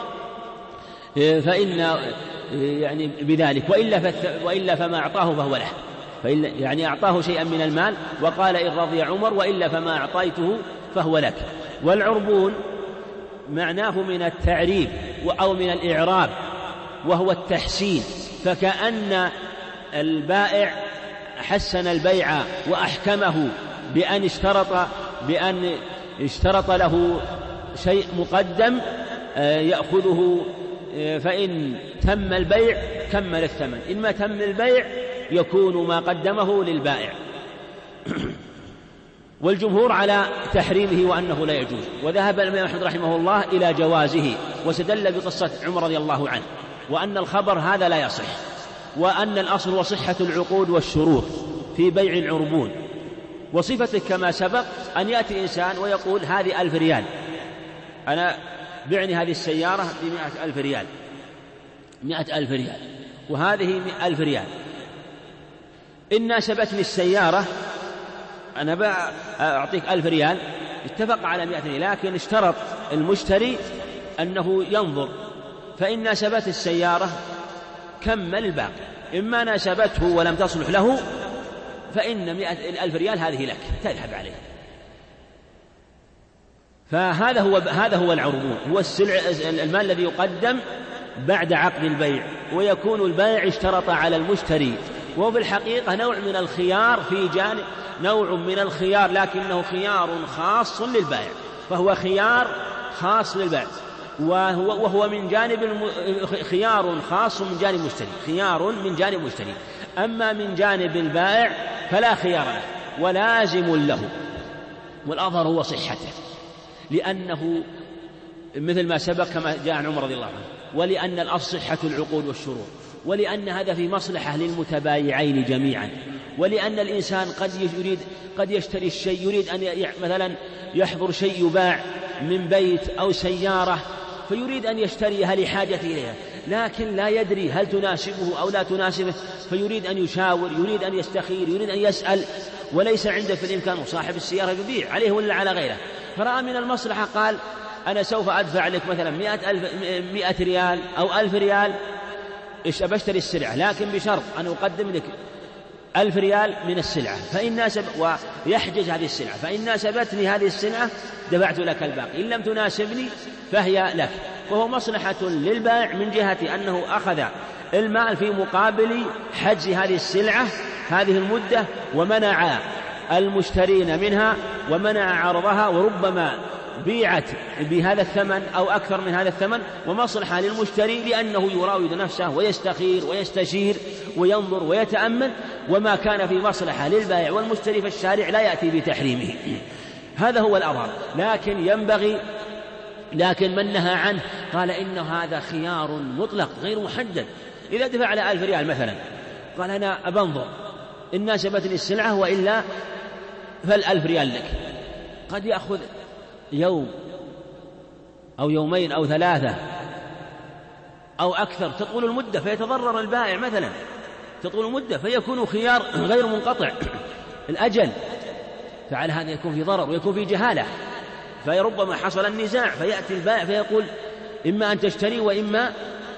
فإن يعني بذلك، وإلا, وإلا فما أعطاه فهو له، فإلا يعني أعطاه شيئا من المال وقال إن رضي عمر وإلا فما أعطيته فهو لك. والعربون معناه من التعريب أو من الإعراب وهو التحسين، فكأن البائع حسن البيع وأحكمه بأن اشترط بأن اشترط له شيء مقدم يأخذه، فإن تم البيع كمل الثمن، إن ما تم البيع يكون ما قدمه للبائع. والجمهور على تحريمه وأنه لا يجوز، وذهب الإمام أحمد رحمه الله إلى جوازه، واستدل بقصة عمر رضي الله عنه، وأن الخبر هذا لا يصح، وأن الأصل وصحة العقود والشروط في بيع العربون. وصفته كما سبق أن يأتي إنسان ويقول هذه ألف ريال، أنا بعني هذه السيارة بمئة ألف ريال، مئة ألف ريال، وهذه مئة ألف ريال، إن ناسبتني السيارة أنا أعطيك ألف ريال، اتفق على مئة ريال، لكن اشترط المشتري أنه ينظر، فإن ناسبت السيارة كمل الباقي، إما ناسبته ولم تصلح له فإن مئة ألف ريال هذه لك تذهب عليه. فهذا هو هذا هو العربون، هو السلع المال الذي يقدم بعد عقد البيع، ويكون البائع اشترط على المشتري، وهو بالحقيقة نوع من الخيار في جانب نوع من الخيار لكنه خيار خاص للبائع، فهو خيار خاص للبائع، وهو, وهو من جانب الم... خيار خاص من جانب المشتري، خيار من جانب المشتري. أما من جانب البائع فلا خيار له ولازم له، والأظهر هو صحته، لأنه مثل ما سبق كما جاء عن عمر رضي الله عنه، ولأن الأصل صحة العقود والشروط، ولأن هذا في مصلحة للمتبايعين جميعا، ولأن الإنسان قد يريد قد يشتري الشيء، يريد أن مثلا يحضر شيء يباع من بيت أو سيارة فيريد أن يشتريها لحاجته إليها، لكن لا يدري هل تناسبه أو لا تناسبه، فيريد أن يشاور، يريد أن يستخير، يريد أن يسأل، وليس عنده في الإمكان، وصاحب السيارة يبيع عليه ولا على غيره، فرأى من المصلحة قال أنا سوف أدفع لك مثلا مئة, ألف مئة ريال أو ألف ريال إيش أبشتري السلعة، لكن بشرط أن أقدم لك ألف ريال من السلعة، فإن ناسب ويحجز هذه السلعة، فإن ناسبتني هذه السلعة دفعت لك الباقي، إن لم تناسبني فهي لك. وهو مصلحة للبائع من جهة أنه أخذ المال في مقابل حجز هذه السلعة هذه المدة، ومنع المشترين منها ومنع عرضها، وربما بيعت بهذا الثمن أو أكثر من هذا الثمن، ومصلحة للمشتري لأنه يراود نفسه ويستخير ويستشير وينظر ويتأمل، وما كان في مصلحة للبائع والمشتري فالشارع لا يأتي بتحريمه. هذا هو الأظهر. لكن ينبغي لكن من نهى عنه قال إن هذا خيار مطلق غير محدد. إذا دفع على ألف ريال مثلا قال أنا أبنظر إن ناسبتني السلعة وإلا فالألف ريال لك، قد يأخذ يوم أو يومين أو ثلاثة أو أكثر تطول المدة فيتضرر البائع مثلا، تطول المدة فيكون خيار غير منقطع الأجل، فعلى هذا يكون في ضرر ويكون في جهالة، فربما حصل النزاع فيأتي البائع فيقول إما أن تشتري وإما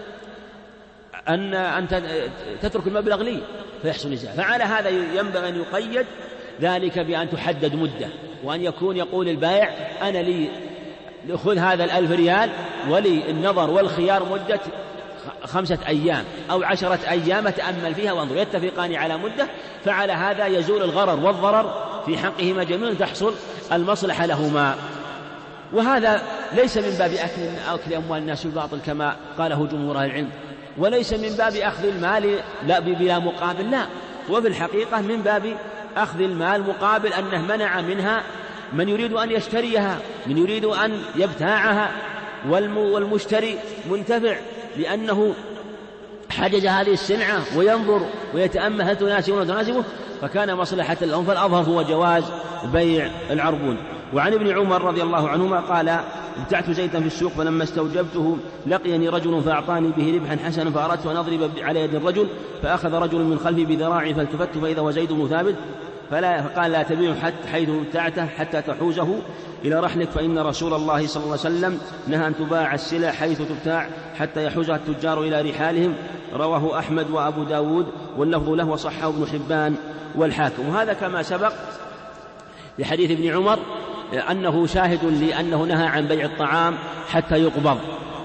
أن أن تترك المبلغ لي، فيحصل نزاع. فعلى هذا ينبغي أن يقيد ذلك بأن تحدد مدة، وأن يكون يقول البائع أنا لي خذ هذا الألف ريال ولي النظر والخيار مدة خمسة أيام أو عشرة أيام أتأمل فيها وانظر، يتفقان على مدة، فعلى هذا يزول الغرر والضرر في حقهما جميعا، تحصل المصلحة لهما. وهذا ليس من باب أكل, أكل أموال الناس الباطل كما قاله جمهور أهل العلم، وليس من باب أخذ المال لا بلا مقابل، لا، وفي الحقيقة من باب أخذ المال مقابل أنه منع منها من يريد أن يشتريها، من يريد أن يبتاعها، والمشتري منتفع لأنه حجز هذه السلعة وينظر ويتأمل هل تناسبه ولا تناسبه، فكان مصلحة لهم. فالأظهر هو جواز بيع العربون. وعن ابن عمر رضي الله عنهما قال ابتعت زيتا في السوق فلما استوجبته لقيني رجل فأعطاني به ربحا حسنا فأردت أن أضرب على يد الرجل، فأخذ رجل من خلفي بذراعي فالتفت فإذا هو زيد بن ثابت، فلا فقال لا تبيع حتى حيث ابتعته حتى تحوزه إلى رحلك، فإن رسول الله صلى الله عليه وسلم نهى أن تباع السلع حيث تبتاع حتى يحوزها التجار إلى رحالهم. رواه أحمد وأبو داود واللفظ له وصححه ابن حبان والحاكم. وهذا كما سبق لحديث ابن عمر أنه شاهد لأنه نهى عن بيع الطعام حتى يقبض.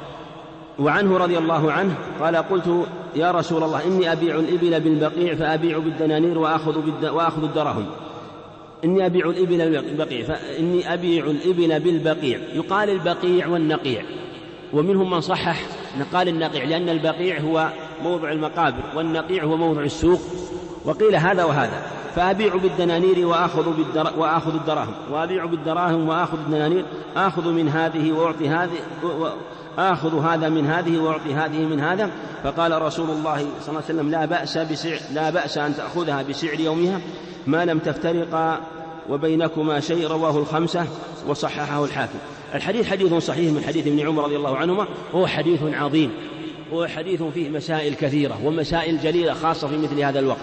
وعنه رضي الله عنه قال قلت يا رسول الله إني أبيع الإبل بالبقيع فأبيع بالدنانير وأخذ, بالد... وأخذ الدراهم. إني أبيع الإبل بالبقيع فإني أبيع الإبل بالبقيع. يقال البقيع والنقيع، ومنهم من صحح قال النقيع لأن البقيع هو موضع المقابر والنقيع هو موضع السوق، وقيل هذا وهذا. فأبيع بالدنانير وآخذ, بالدر... وآخذ الدراهم، وأبيع بالدراهم وآخذ الدنانير، آخذ من هذه وأعطي هذه و... آخذ هذا من هذه وأعطي هذه من هذا. فقال رسول الله صلى الله عليه وسلم لا بأس, بسعر لا بأس أن تأخذها بسعر يومها ما لم تفترقا وبينكما شيء. رواه الخمسة وصححه الحاكم. الحديث حديث صحيح من حديث ابن عمر رضي الله عنهما، وهو حديث عظيم، وهو حديث فيه مسائل كثيرة ومسائل جليلة خاصة في مثل هذا الوقت.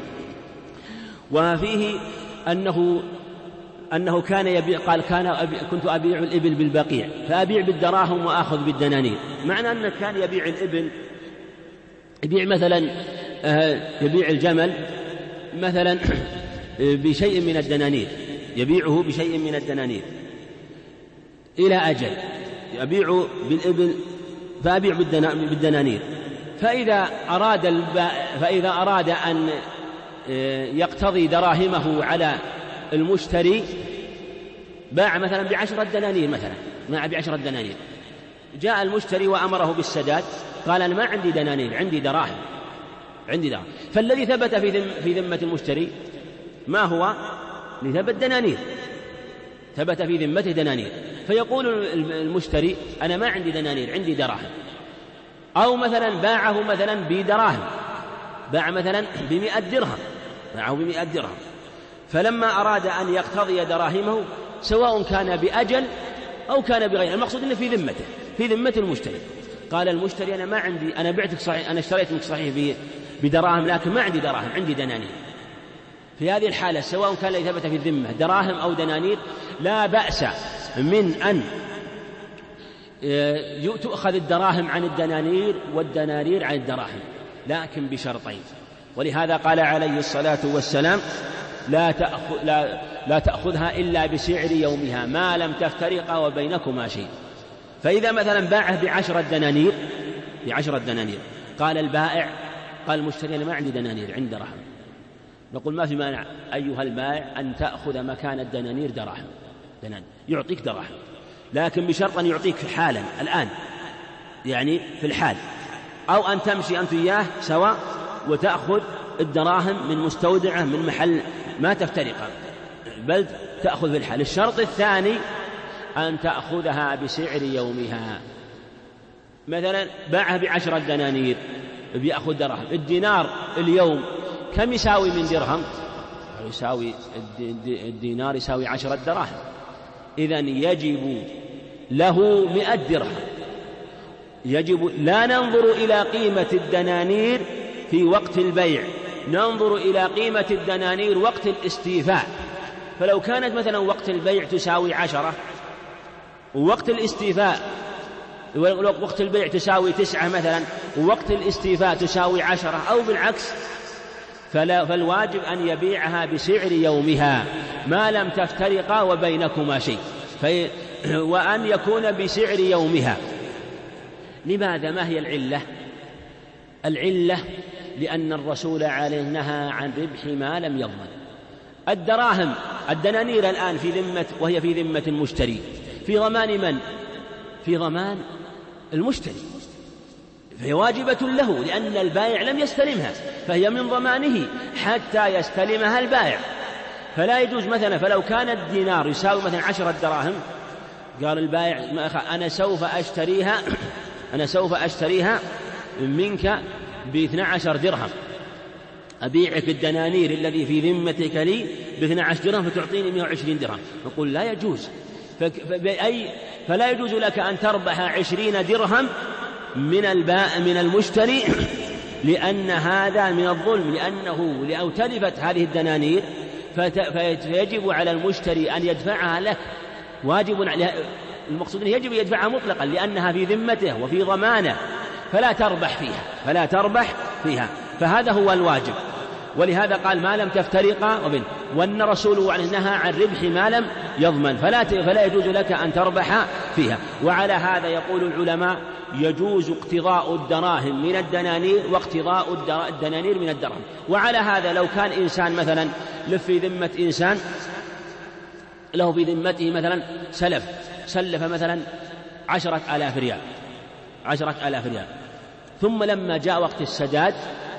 وفيه أنه أنه كان يبيع قال كان أبيع كنت أبيع الإبل بالبقيع فأبيع بالدراهم وآخذ بالدنانير، معنى أنه كان يبيع الإبل يبيع مثلا يبيع الجمل مثلا بشيء من الدنانير، يبيعه بشيء من الدنانير إلى أجل، يبيع بالإبل فأبيع بالدنانير. فإذا أراد الب... فإذا أراد أن يقتضي دراهمه على المشتري باع مثلا بعشرة دنانير، مثلا باع بعشرة دنانير، جاء المشتري وأمره بالسداد قال أنا ما عندي دنانير عندي دراهم عندي دراهم فالذي ثبت في ذم في ذمة المشتري ما هو لثبت دنانير، ثبت في ذمته دنانير، فيقول المشتري أنا ما عندي دنانير عندي دراهم، أو مثلا باعه مثلا بدراهم، باع مثلا بمئة درهم، باعه بمئة درهم، فلما أراد أن يقتضي دراهمه سواء كان بأجل أو كان بغير، المقصود أنه في ذمته، في ذمة المشتري. قال المشتري أنا ما عندي، أنا بعتك صحيح، أنا اشتريت منك صحيح بدراهم لكن ما عندي دراهم، عندي دنانير. في هذه الحالة سواء كان الذي ثبت في الذمة دراهم أو دنانير لا بأس من أن تؤخذ الدراهم عن الدنانير والدنانير عن الدراهم، لكن بشرطين. ولهذا قال عليه الصلاة والسلام لا تأخذ لا لا تأخذها إلا بسعر يومها ما لم تفترقا وبينكما شيء. فإذا مثلا باعه بعشرة دنانير بعشرة دنانير قال البائع، قال المشتري أنا ما عندي دنانير، عندي دراهم، نقول ما في مانع أيها البائع أن تأخذ مكان الدنانير دراهم، دنانير يعطيك دراهم، لكن بشرط أن يعطيك حالا الآن، يعني في الحال، أو أن تمشي أنت إياه سواء وتأخذ الدراهم من مستودعه من محل ما تفترقا، بل تأخذ في الحال. الشرط الثاني أن تأخذها بسعر يومها. مثلا باعها بعشرة دنانير بيأخذ دراهم، الدينار اليوم كم يساوي من درهم؟ يساوي الدينار يساوي عشرة دراهم، إذن يجب له مئة درهم. يجب لا ننظر إلى قيمة الدنانير في وقت البيع، ننظر إلى قيمة الدنانير وقت الاستيفاء. فلو كانت مثلا وقت البيع تساوي عشرة ووقت الاستيفاء وقت البيع تساوي تسعة مثلا ووقت الاستيفاء تساوي عشرة أو بالعكس، فلا فالواجب أن يبيعها بسعر يومها ما لم تفترقا وبينكما شيء، في وأن يكون بسعر يومها. لماذا؟ ما هي العلة؟ العلة لأن الرسول عليه نهى عن ربح ما لم يضمن. الدراهم الدنانير الآن في ذمة، وهي في ذمة المشتري، في ضمان من؟ في ضمان المشتري، فهي واجبة له لأن البائع لم يستلمها، فهي من ضمانه حتى يستلمها البائع. فلا يجوز مثلا، فلو كان الدينار يساوي مثلا عشرة دراهم قال البائع أنا سوف أشتريها أنا سوف أشتريها منك باثنى عشر درهم، أبيعك الدنانير الذي في ذمتك لي باثنى عشر درهم فتعطيني مئة وعشرين درهم. نقول لا يجوز، فبأي فلا يجوز لك أن تربح عشرين درهم من الباء من المشتري، لأن هذا من الظلم، لأنه لو تلفت هذه الدنانير فيجب على المشتري أن يدفعها لك، واجب المقصود أنه يجب يدفعها مطلقا لأنها في ذمته وفي ضمانه، فلا تربح فيها فلا تربح فيها فهذا هو الواجب. ولهذا قال ما لم تفترقا وبين، وأن رسوله نهى عن ربح ما لم يضمن، فلا فلا يجوز لك أن تربح فيها. وعلى هذا يقول العلماء يجوز اقتضاء الدراهم من الدنانير واقتضاء الدنانير من الدرهم. وعلى هذا لو كان إنسان مثلا له في ذمة إنسان له في ذمته مثلا سلف سلف مثلا عشرة آلاف ريال عشرة آلاف ريال ثم لما جاء وقت السداد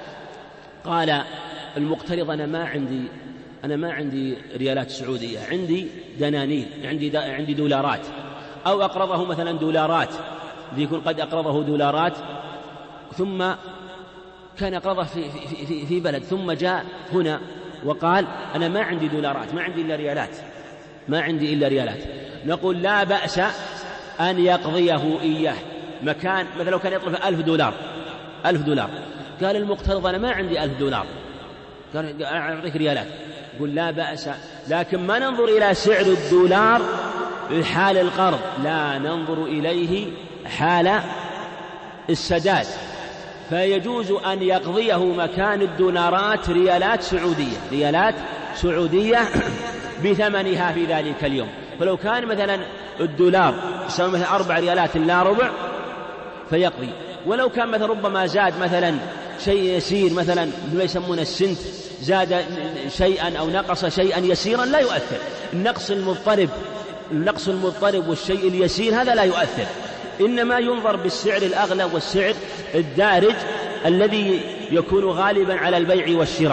قال المقترض أنا ما عندي أنا ما عندي ريالات سعودية، عندي دنانير، عندي عندي دولارات، أو أقرضه مثلا دولارات، ليكون قد أقرضه دولارات ثم كان أقرضه في, في, في, في بلد، ثم جاء هنا وقال أنا ما عندي دولارات، ما عندي إلا ريالات ما عندي إلا ريالات نقول لا بأس أن يقضيه إياه مكان. مثلا لو كان يطلب ألف دولار ألف دولار قال المقترض أنا ما عندي ألف دولار، قال أعطيك ريالات، يقول لا بأس، لكن ما ننظر إلى سعر الدولار حال القرض، لا ننظر إليه حال السداد، فيجوز أن يقضيه مكان الدولارات ريالات سعودية ريالات سعودية بثمنها في ذلك اليوم. فلو كان مثلا الدولار يساوي مثلا أربع ريالات لا ربع فيقضي، ولو كان مثلا ربما زاد مثلا شيء يسير مثلا ما يسمونه السنت، زاد شيئا أو نقص شيئا يسيرا لا يؤثر. النقص المضطرب النقص المضطرب والشيء اليسير هذا لا يؤثر، إنما ينظر بالسعر الأغلى والسعر الدارج الذي يكون غالبا على البيع والشراء.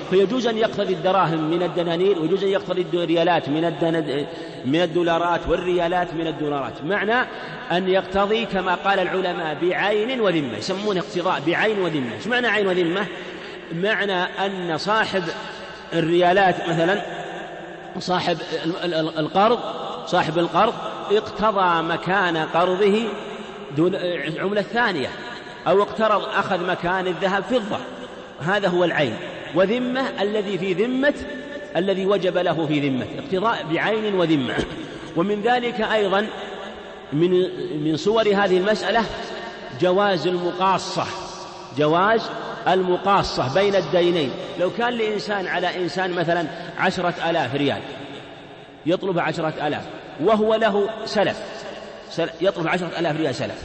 فيجوز أن يقتضي الدراهم من الدنانير، ويجوز أن يقتضي الريالات من من الدولارات والريالات من الدولارات. معنى أن يقتضي كما قال العلماء بعين وذمة، يسمونه اقتضاء بعين وذمة. ايش معنى عين وذمة؟ معنى أن صاحب الريالات مثلا، صاحب القرض صاحب القرض اقتضى مكان قرضه عملة ثانية، أو اقترض أخذ مكان الذهب فضة، هذا هو العين. وذمة الذي في ذمة الذي وجب له في ذمة، اقتضاء بعين وذمة. ومن ذلك أيضا من من صور هذه المسألة جواز المقاصة، جواز المقاصة بين الدينين. لو كان لإنسان على إنسان مثلا عشرة آلاف ريال يطلب عشرة آلاف، وهو له سلف يطلب عشرة آلاف ريال سلف،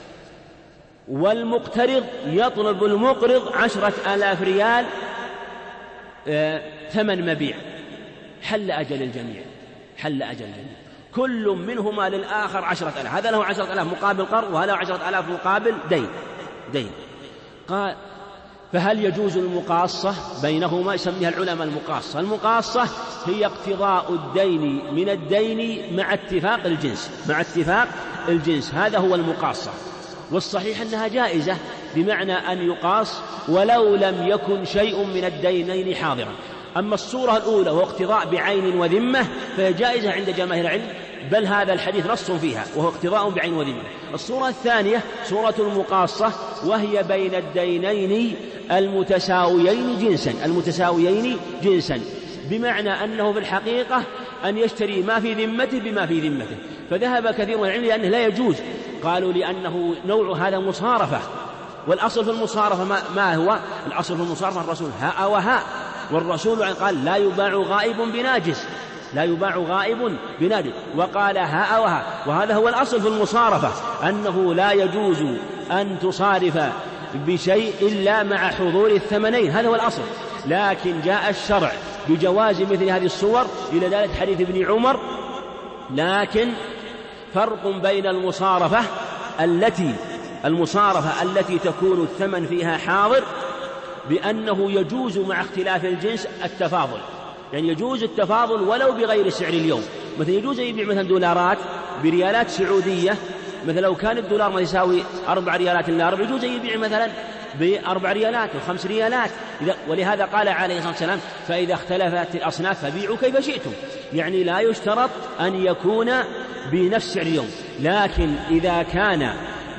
والمقترض يطلب المقرض عشرة آلاف ريال آه ثمن مبيع، حل أجل الجميع، حل أجل الجميع، كل منهما للآخر عشرة آلاف، هذا له عشرة آلاف مقابل قرض، وهذا له عشرة آلاف مقابل دين دين قال فهل يجوز المقاصة بينهما؟ يسميها العلماء المقاصة. المقاصة هي اقتضاء الدين من الدين مع اتفاق الجنس، مع اتفاق الجنس، هذا هو المقاصة. والصحيح أنها جائزة، بمعنى أن يقاص ولو لم يكن شيء من الدينين حاضرا. أما الصورة الأولى وهو اقتضاء بعين وذمة فهي جائزة عند جماهير العلم، بل هذا الحديث نص فيها وهو اقتضاء بعين وذمة. الصورة الثانية صورة المقاصة، وهي بين الدينين المتساويين جنسا، المتساويين جنسا، بمعنى أنه في الحقيقة أن يشتري ما في ذمته بما في ذمته. فذهب كثير من العلم لأنه لا يجوز، قالوا لأنه نوع هذا مصارفة، والأصل في المصارفة ما, ما هو الأصل في المصارفة؟ الرسول هاء وهاء، والرسول قال لا يباع غائب بناجس، لا يباع غائب بناجس، وقال هاء وهاء، وهذا هو الأصل في المصارفة، أنه لا يجوز أن تصارف بشيء إلا مع حضور الثمنين، هذا هو الأصل. لكن جاء الشرع بجواز مثل هذه الصور إلى ذلك حديث ابن عمر. لكن فرق بين المصارفة التي المصارفة التي تكون الثمن فيها حاضر، بأنه يجوز مع اختلاف الجنس التفاضل، يعني يجوز التفاضل ولو بغير سعر اليوم. مثلا يجوز يبيع مثلا دولارات بريالات سعودية، مثلا لو كان الدولار ما يساوي أربع ريالات إلا أربع، يجوز يبيع مثلا بأربع ريالات وخمس ريالات. ولهذا قال عليه الصلاة والسلام فإذا اختلفت الأصناف فبيعوا كيف شئتم، يعني لا يشترط أن يكون بنفس سعر اليوم. لكن إذا كان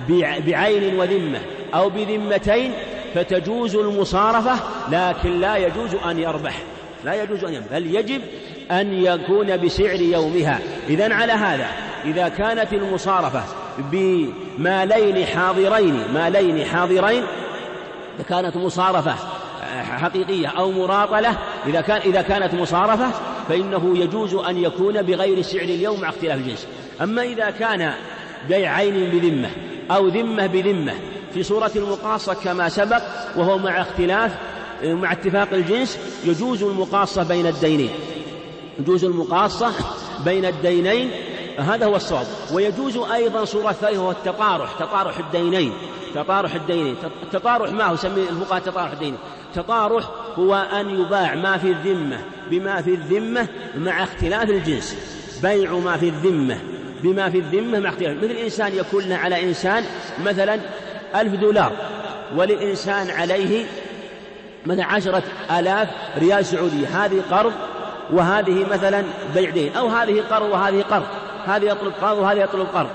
بعين وذمة أو بذمتين فتجوز المصارفة، لكن لا يجوز أن يربح، لا يجوز أن يربح، بل يجب أن يكون بسعر يومها. إذن على هذا إذا كانت المصارفة بمالين حاضرين مالين حاضرين إذا كانت مصارفة حقيقية أو مراطلة، إذا كان إذا كانت مصارفة فإنه يجوز أن يكون بغير سعر اليوم مع اختلاف الجنس. أما إذا كان بيع عين بذمة أو ذمة بذمة في صورة المقاصة كما سبق، وهو مع اختلاف مع اتفاق الجنس، يجوز المقاصة بين الدينين، يجوز المقاصة بين الدينين، هذا هو الصواب. ويجوز أيضا صورة ثالثة وهو التطارح، تطارح الدينين، تطارح الدينين. التطارح ما هو يسميه الفقهاء تطارح الدينين؟ تطارح هو أن يباع ما في الذمة بما في الذمة مع اختلاف الجنس، بيع ما في الذمة بما في الذمة مع اختلاف. مثل إنسان يكون له على إنسان مثلا ألف دولار، وللإنسان عليه مثلا عشرة آلاف ريال سعودي، هذه قرض وهذه مثلا بيع دين، أو هذه قرض وهذه قرض، هذه يطلب قرض وهذه يطلب قرض.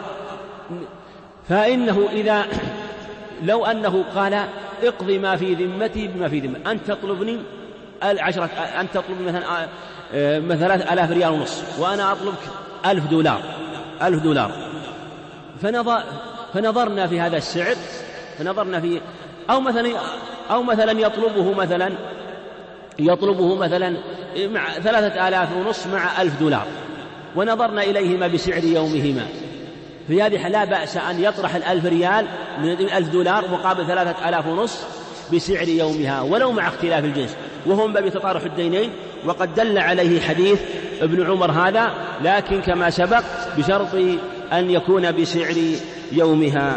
فإنه إذا لو أنه قال اقضي ما في ذمتي بما في ذمتي، أنت تطلبني العشرة، أنت تطلب مثلا ثلاثة آلاف ريال ونص، وأنا أطلبك ألف دولار ألف دولار فنظر فنظرنا في هذا السعر، فنظرنا في أو مثلا أو مثلا يطلبه مثلا يطلبه مثلا مع ثلاثة آلاف ونص مع ألف دولار، ونظرنا إليهما بسعر يومهما، في هذه لا بأس أن يطرح الألف ريال من ألف دولار مقابل ثلاثة آلاف ونص بسعر يومها ولو مع اختلاف الجنس، وهم باب تطارح الدينين. وقد دل عليه حديث ابن عمر هذا، لكن كما سبق بشرط أن يكون بسعر يومها.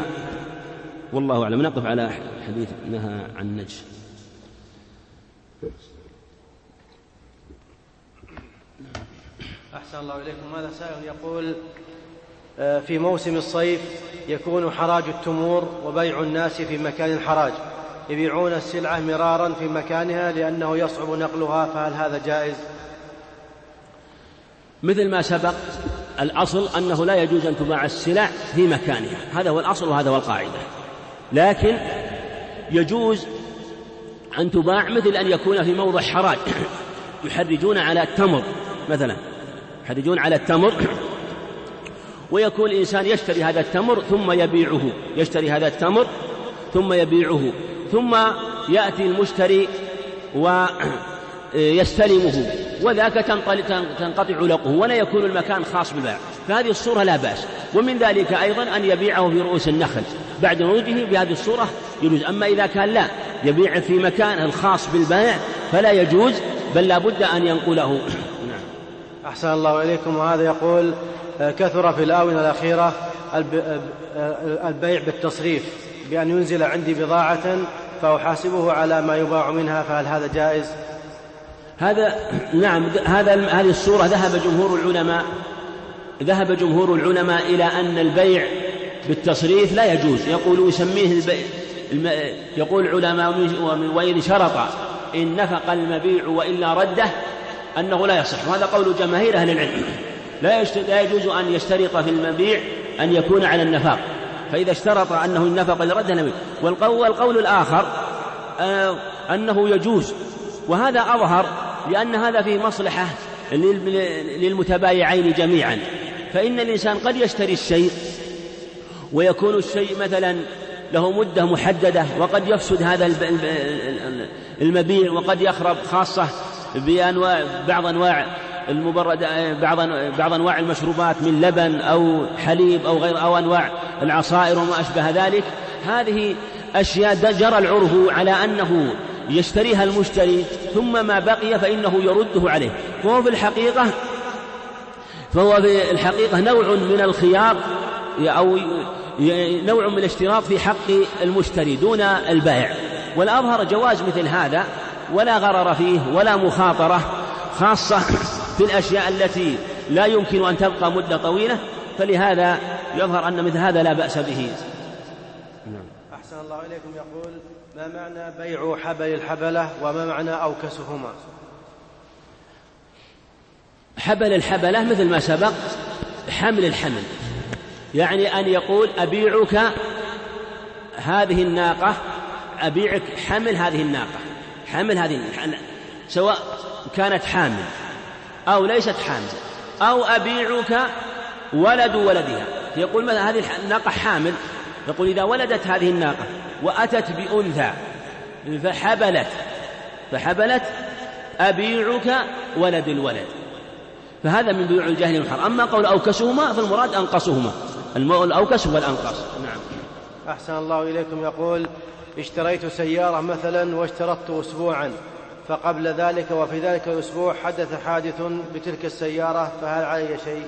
والله أعلم. نقف على حديث نهى عن نجس. أحسن الله إليكم. هذا سائل يقول في موسم الصيف يكون حراج التمور وبيع الناس في مكان الحراج، يبيعون السلعة مرارا في مكانها لأنه يصعب نقلها، فهل هذا جائز؟ مثل ما سبق، الأصل أنه لا يجوز أن تباع السلع في مكانها، هذا هو الأصل وهذا هو القاعدة، لكن يجوز أن تباع مثل أن يكون في موضع حراج يحرجون على التمر مثلا، يحرجون على التمر، ويكون الإنسان يشتري هذا التمر ثم يبيعه، يشتري هذا التمر ثم يبيعه، ثم يأتي المشتري ويستلمه، وذاك تنقطع لقه ولا يكون المكان خاص بالبيع، فهذه الصورة لا بأس. ومن ذلك أيضا أن يبيعه في رؤوس النخل بعد نضوجه، بهذه الصورة يجوز. أما إذا كان لا يبيع في مكان الخاص بالبيع فلا يجوز، بل لا بد أن ينقله. أحسن الله إليكم. وهذا يقول كثر في الآونة الأخيرة البيع بالتصريف، بأن ينزل عندي بضاعة فأحاسبه على ما يباع منها، فهل هذا جائز؟ هذا نعم، هذا هذه الصورة ذهب جمهور العلماء ذهب جمهور العلماء إلى أن البيع بالتصريف لا يجوز، يقول يسميه البيع الم... يقول العلماء وإن شرط إن نفق المبيع وإلا رده أنه لا يصح، وهذا قول جماهير أهل العلم. لا, يشت... لا يجوز أن يشترط في المبيع أن يكون على النفاق، فإذا اشترط أنه النفق لرده لم يجوز. والقول, والقول الآخر آه أنه يجوز، وهذا أظهر لأن هذا فيه مصلحة للمتبايعين جميعا. فإن الإنسان قد يشتري الشيء ويكون الشيء مثلا له مدة محددة، وقد يفسد هذا المبيع وقد يخرب، خاصة بأنواع بعض أنواع المبرد بعض بعض أنواع المشروبات من لبن أو حليب أو غير أو أنواع العصائر وما أشبه ذلك. هذه أشياء جرى العرف على أنه يشتريها المشتري، ثم ما بقي فإنه يرده عليه، فهو في الحقيقة فهو في الحقيقة نوع من الخيار أو نوع من الاشتراط في حق المشتري دون البائع. والأظهر جواز مثل هذا، ولا غرر فيه ولا مخاطرة، خاصة في الأشياء التي لا يمكن أن تبقى مدة طويلة، فلهذا يظهر أن مثل هذا لا بأس به. أحسن الله إليكم. يقول ما معنى بيع حبل الحبلة وما معنى أوكسهما؟ حبل الحبلة مثل ما سبق حمل الحمل، يعني أن يقول أبيعك هذه الناقة، أبيعك حمل هذه الناقة، حمل هذه الناقة سواء كانت حامل أو ليست حامل، أو أبيعك ولد ولدها. يقول مثلا هذه الناقة حامل، يقول إذا ولدت هذه الناقة وأتت بأنثى فحبلت فحبلت أبيعك ولد الولد، فهذا من بيوع الجاهل المحرم. أما قول أوكسهما فالمراد أنقصهما، الأوكس هو الأنقص. نعم. أحسن الله إليكم. يقول اشتريت سيارة مثلا واشترطت أسبوعا، فقبل ذلك وفي ذلك الأسبوع حدث حادث بتلك السيارة، فهل علي شيء؟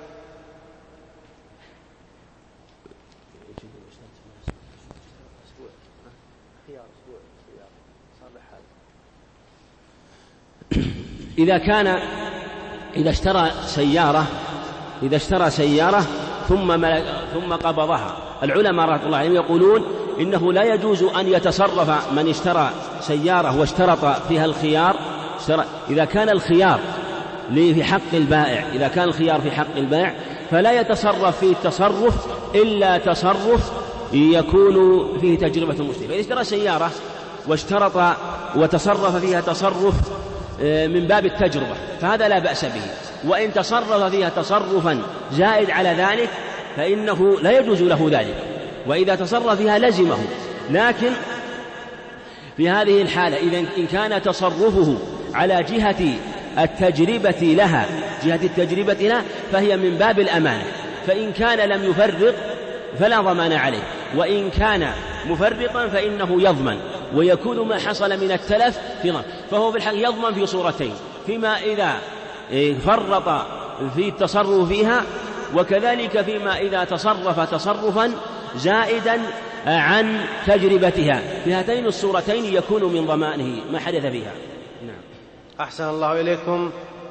إذا كان إذا اشترى سيارة إذا اشترى سيارة ثم ملك ثم قبضها، العلماء رحمة الله عليهم يقولون إنه لا يجوز أن يتصرف من اشترى سيارة واشترط فيها الخيار. إذا كان الخيار في حق البائع إذا كان الخيار في حق البائع فلا يتصرف فيه التصرف إلا تصرف يكون فيه تجربة المشتري. فإذا اشترى سيارة واشترط وتصرف فيها تصرف من باب التجربة فهذا لا بأس به، وإن تصرف فيها تصرفا زائد على ذلك فإنه لا يجوز له ذلك، وإذا تصرف فيها لزمه. لكن في هذه الحالة إذا إن كان تصرفه على جهة التجربة لها جهة التجربة لها فهي من باب الأمانة، فإن كان لم يفرق فلا ضمان عليه، وإن كان مفرقا فإنه يضمن، ويكون ما حصل من التلف في ضمان. فهو بالحق يضمن في صورتين، فيما إذا فرط في التصرف فيها، وكذلك فيما إذا تصرف تصرفا زائدا عن تجربتها. في هاتين الصورتين يكون من ضمانه ما حدث فيها. نعم. أحسن الله إليكم.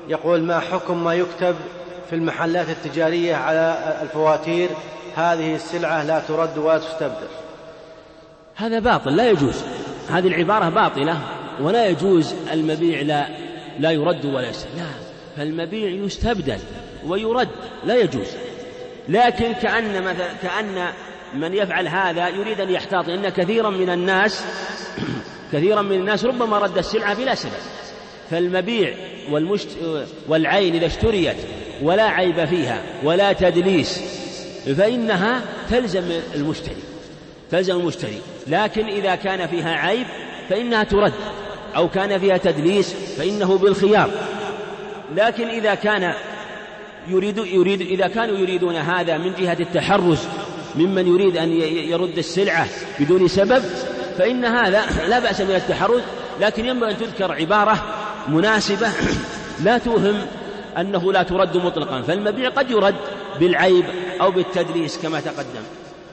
يقول: ما حكم ما يكتب في المحلات التجارية على الفواتير: هذه السلعة لا ترد ولا تستبدل؟ هذا باطل، لا يجوز. هذه العبارة باطلة، ولا يجوز المبيع لا لا يرد ولا يستبدل. لا، فالمبيع يستبدل ويرد، لا يجوز. لكن كأن مثلا كأن من يفعل هذا يريد أن يحتاط، إن كثيرا من الناس كثيرا من الناس ربما رد السلعة بلا سبب. فالمبيع والمشت... والعين إذا اشتريت ولا عيب فيها ولا تدليس فإنها تلزم المشتري تلزم المشتري لكن إذا كان فيها عيب فإنها ترد، أو كان فيها تدليس فإنه بالخيار. لكن إذا كان يريد يريد إذا كانوا يريدون هذا من جهة التحرز ممن يريد أن يرد السلعة بدون سبب، فإن هذا لا بأس من التحرز، لكن ينبغي أن تذكر عبارة مناسبة لا توهم أنه لا ترد مطلقا. فالمبيع قد يرد بالعيب أو بالتدليس كما تقدم.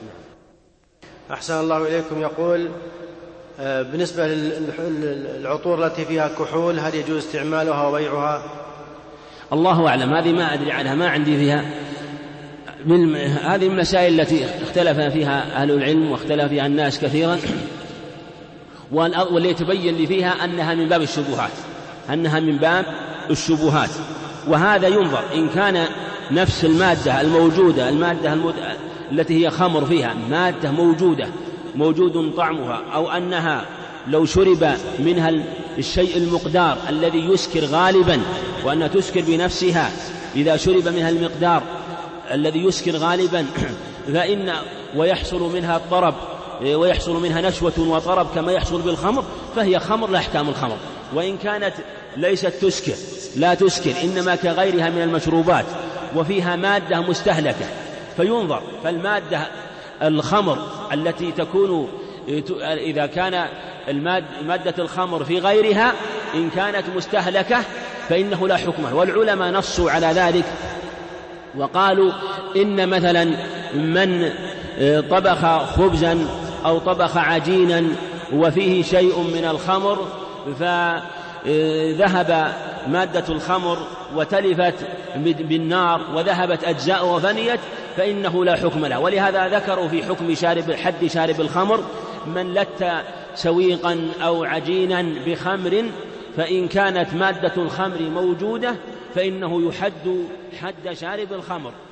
أحسن الله إليكم. يقول: بالنسبة للعطور التي فيها كحول هل يجوز استعمالها وبيعها؟ الله أعلم، هذه ما أدري عنها، ما عندي فيها. من هذه المسائل التي اختلف فيها أهل العلم واختلف فيها الناس كثيرا، واللي يتبين لي فيها أنها من باب الشبهات أنها من باب الشبهات وهذا ينظر. إن كان نفس المادة الموجودة المادة المد... التي هي خمر فيها مادة موجودة موجود طعمها، أو أنها لو شرب منها الشيء المقدار الذي يسكر غالبا، وأنها تسكر بنفسها إذا شرب منها المقدار الذي يسكر غالبا فإن ويحصل منها الطرب ويحصل منها نشوة وطرب كما يحصل بالخمر، فهي خمر لا أحكام الخمر. وإن كانت ليست تسكر لا تسكر إنما كغيرها من المشروبات وفيها مادة مستهلكة فينظر. فالمادة الخمر التي تكون إذا كان مادة الخمر في غيرها إن كانت مستهلكة فإنه لا حكم. والعلماء نصوا على ذلك وقالوا إن مثلا من طبخ خبزا أو طبخ عجينا وفيه شيء من الخمر فذهب مادة الخمر وتلفت بالنار وذهبت أجزاء وفنيت فإنه لا حكم له. ولهذا ذكروا في حكم شارب حد شارب الخمر: من لت سويقا أو عجينا بخمر فإن كانت مادة الخمر موجودة فإنه يحد حد شارب الخمر.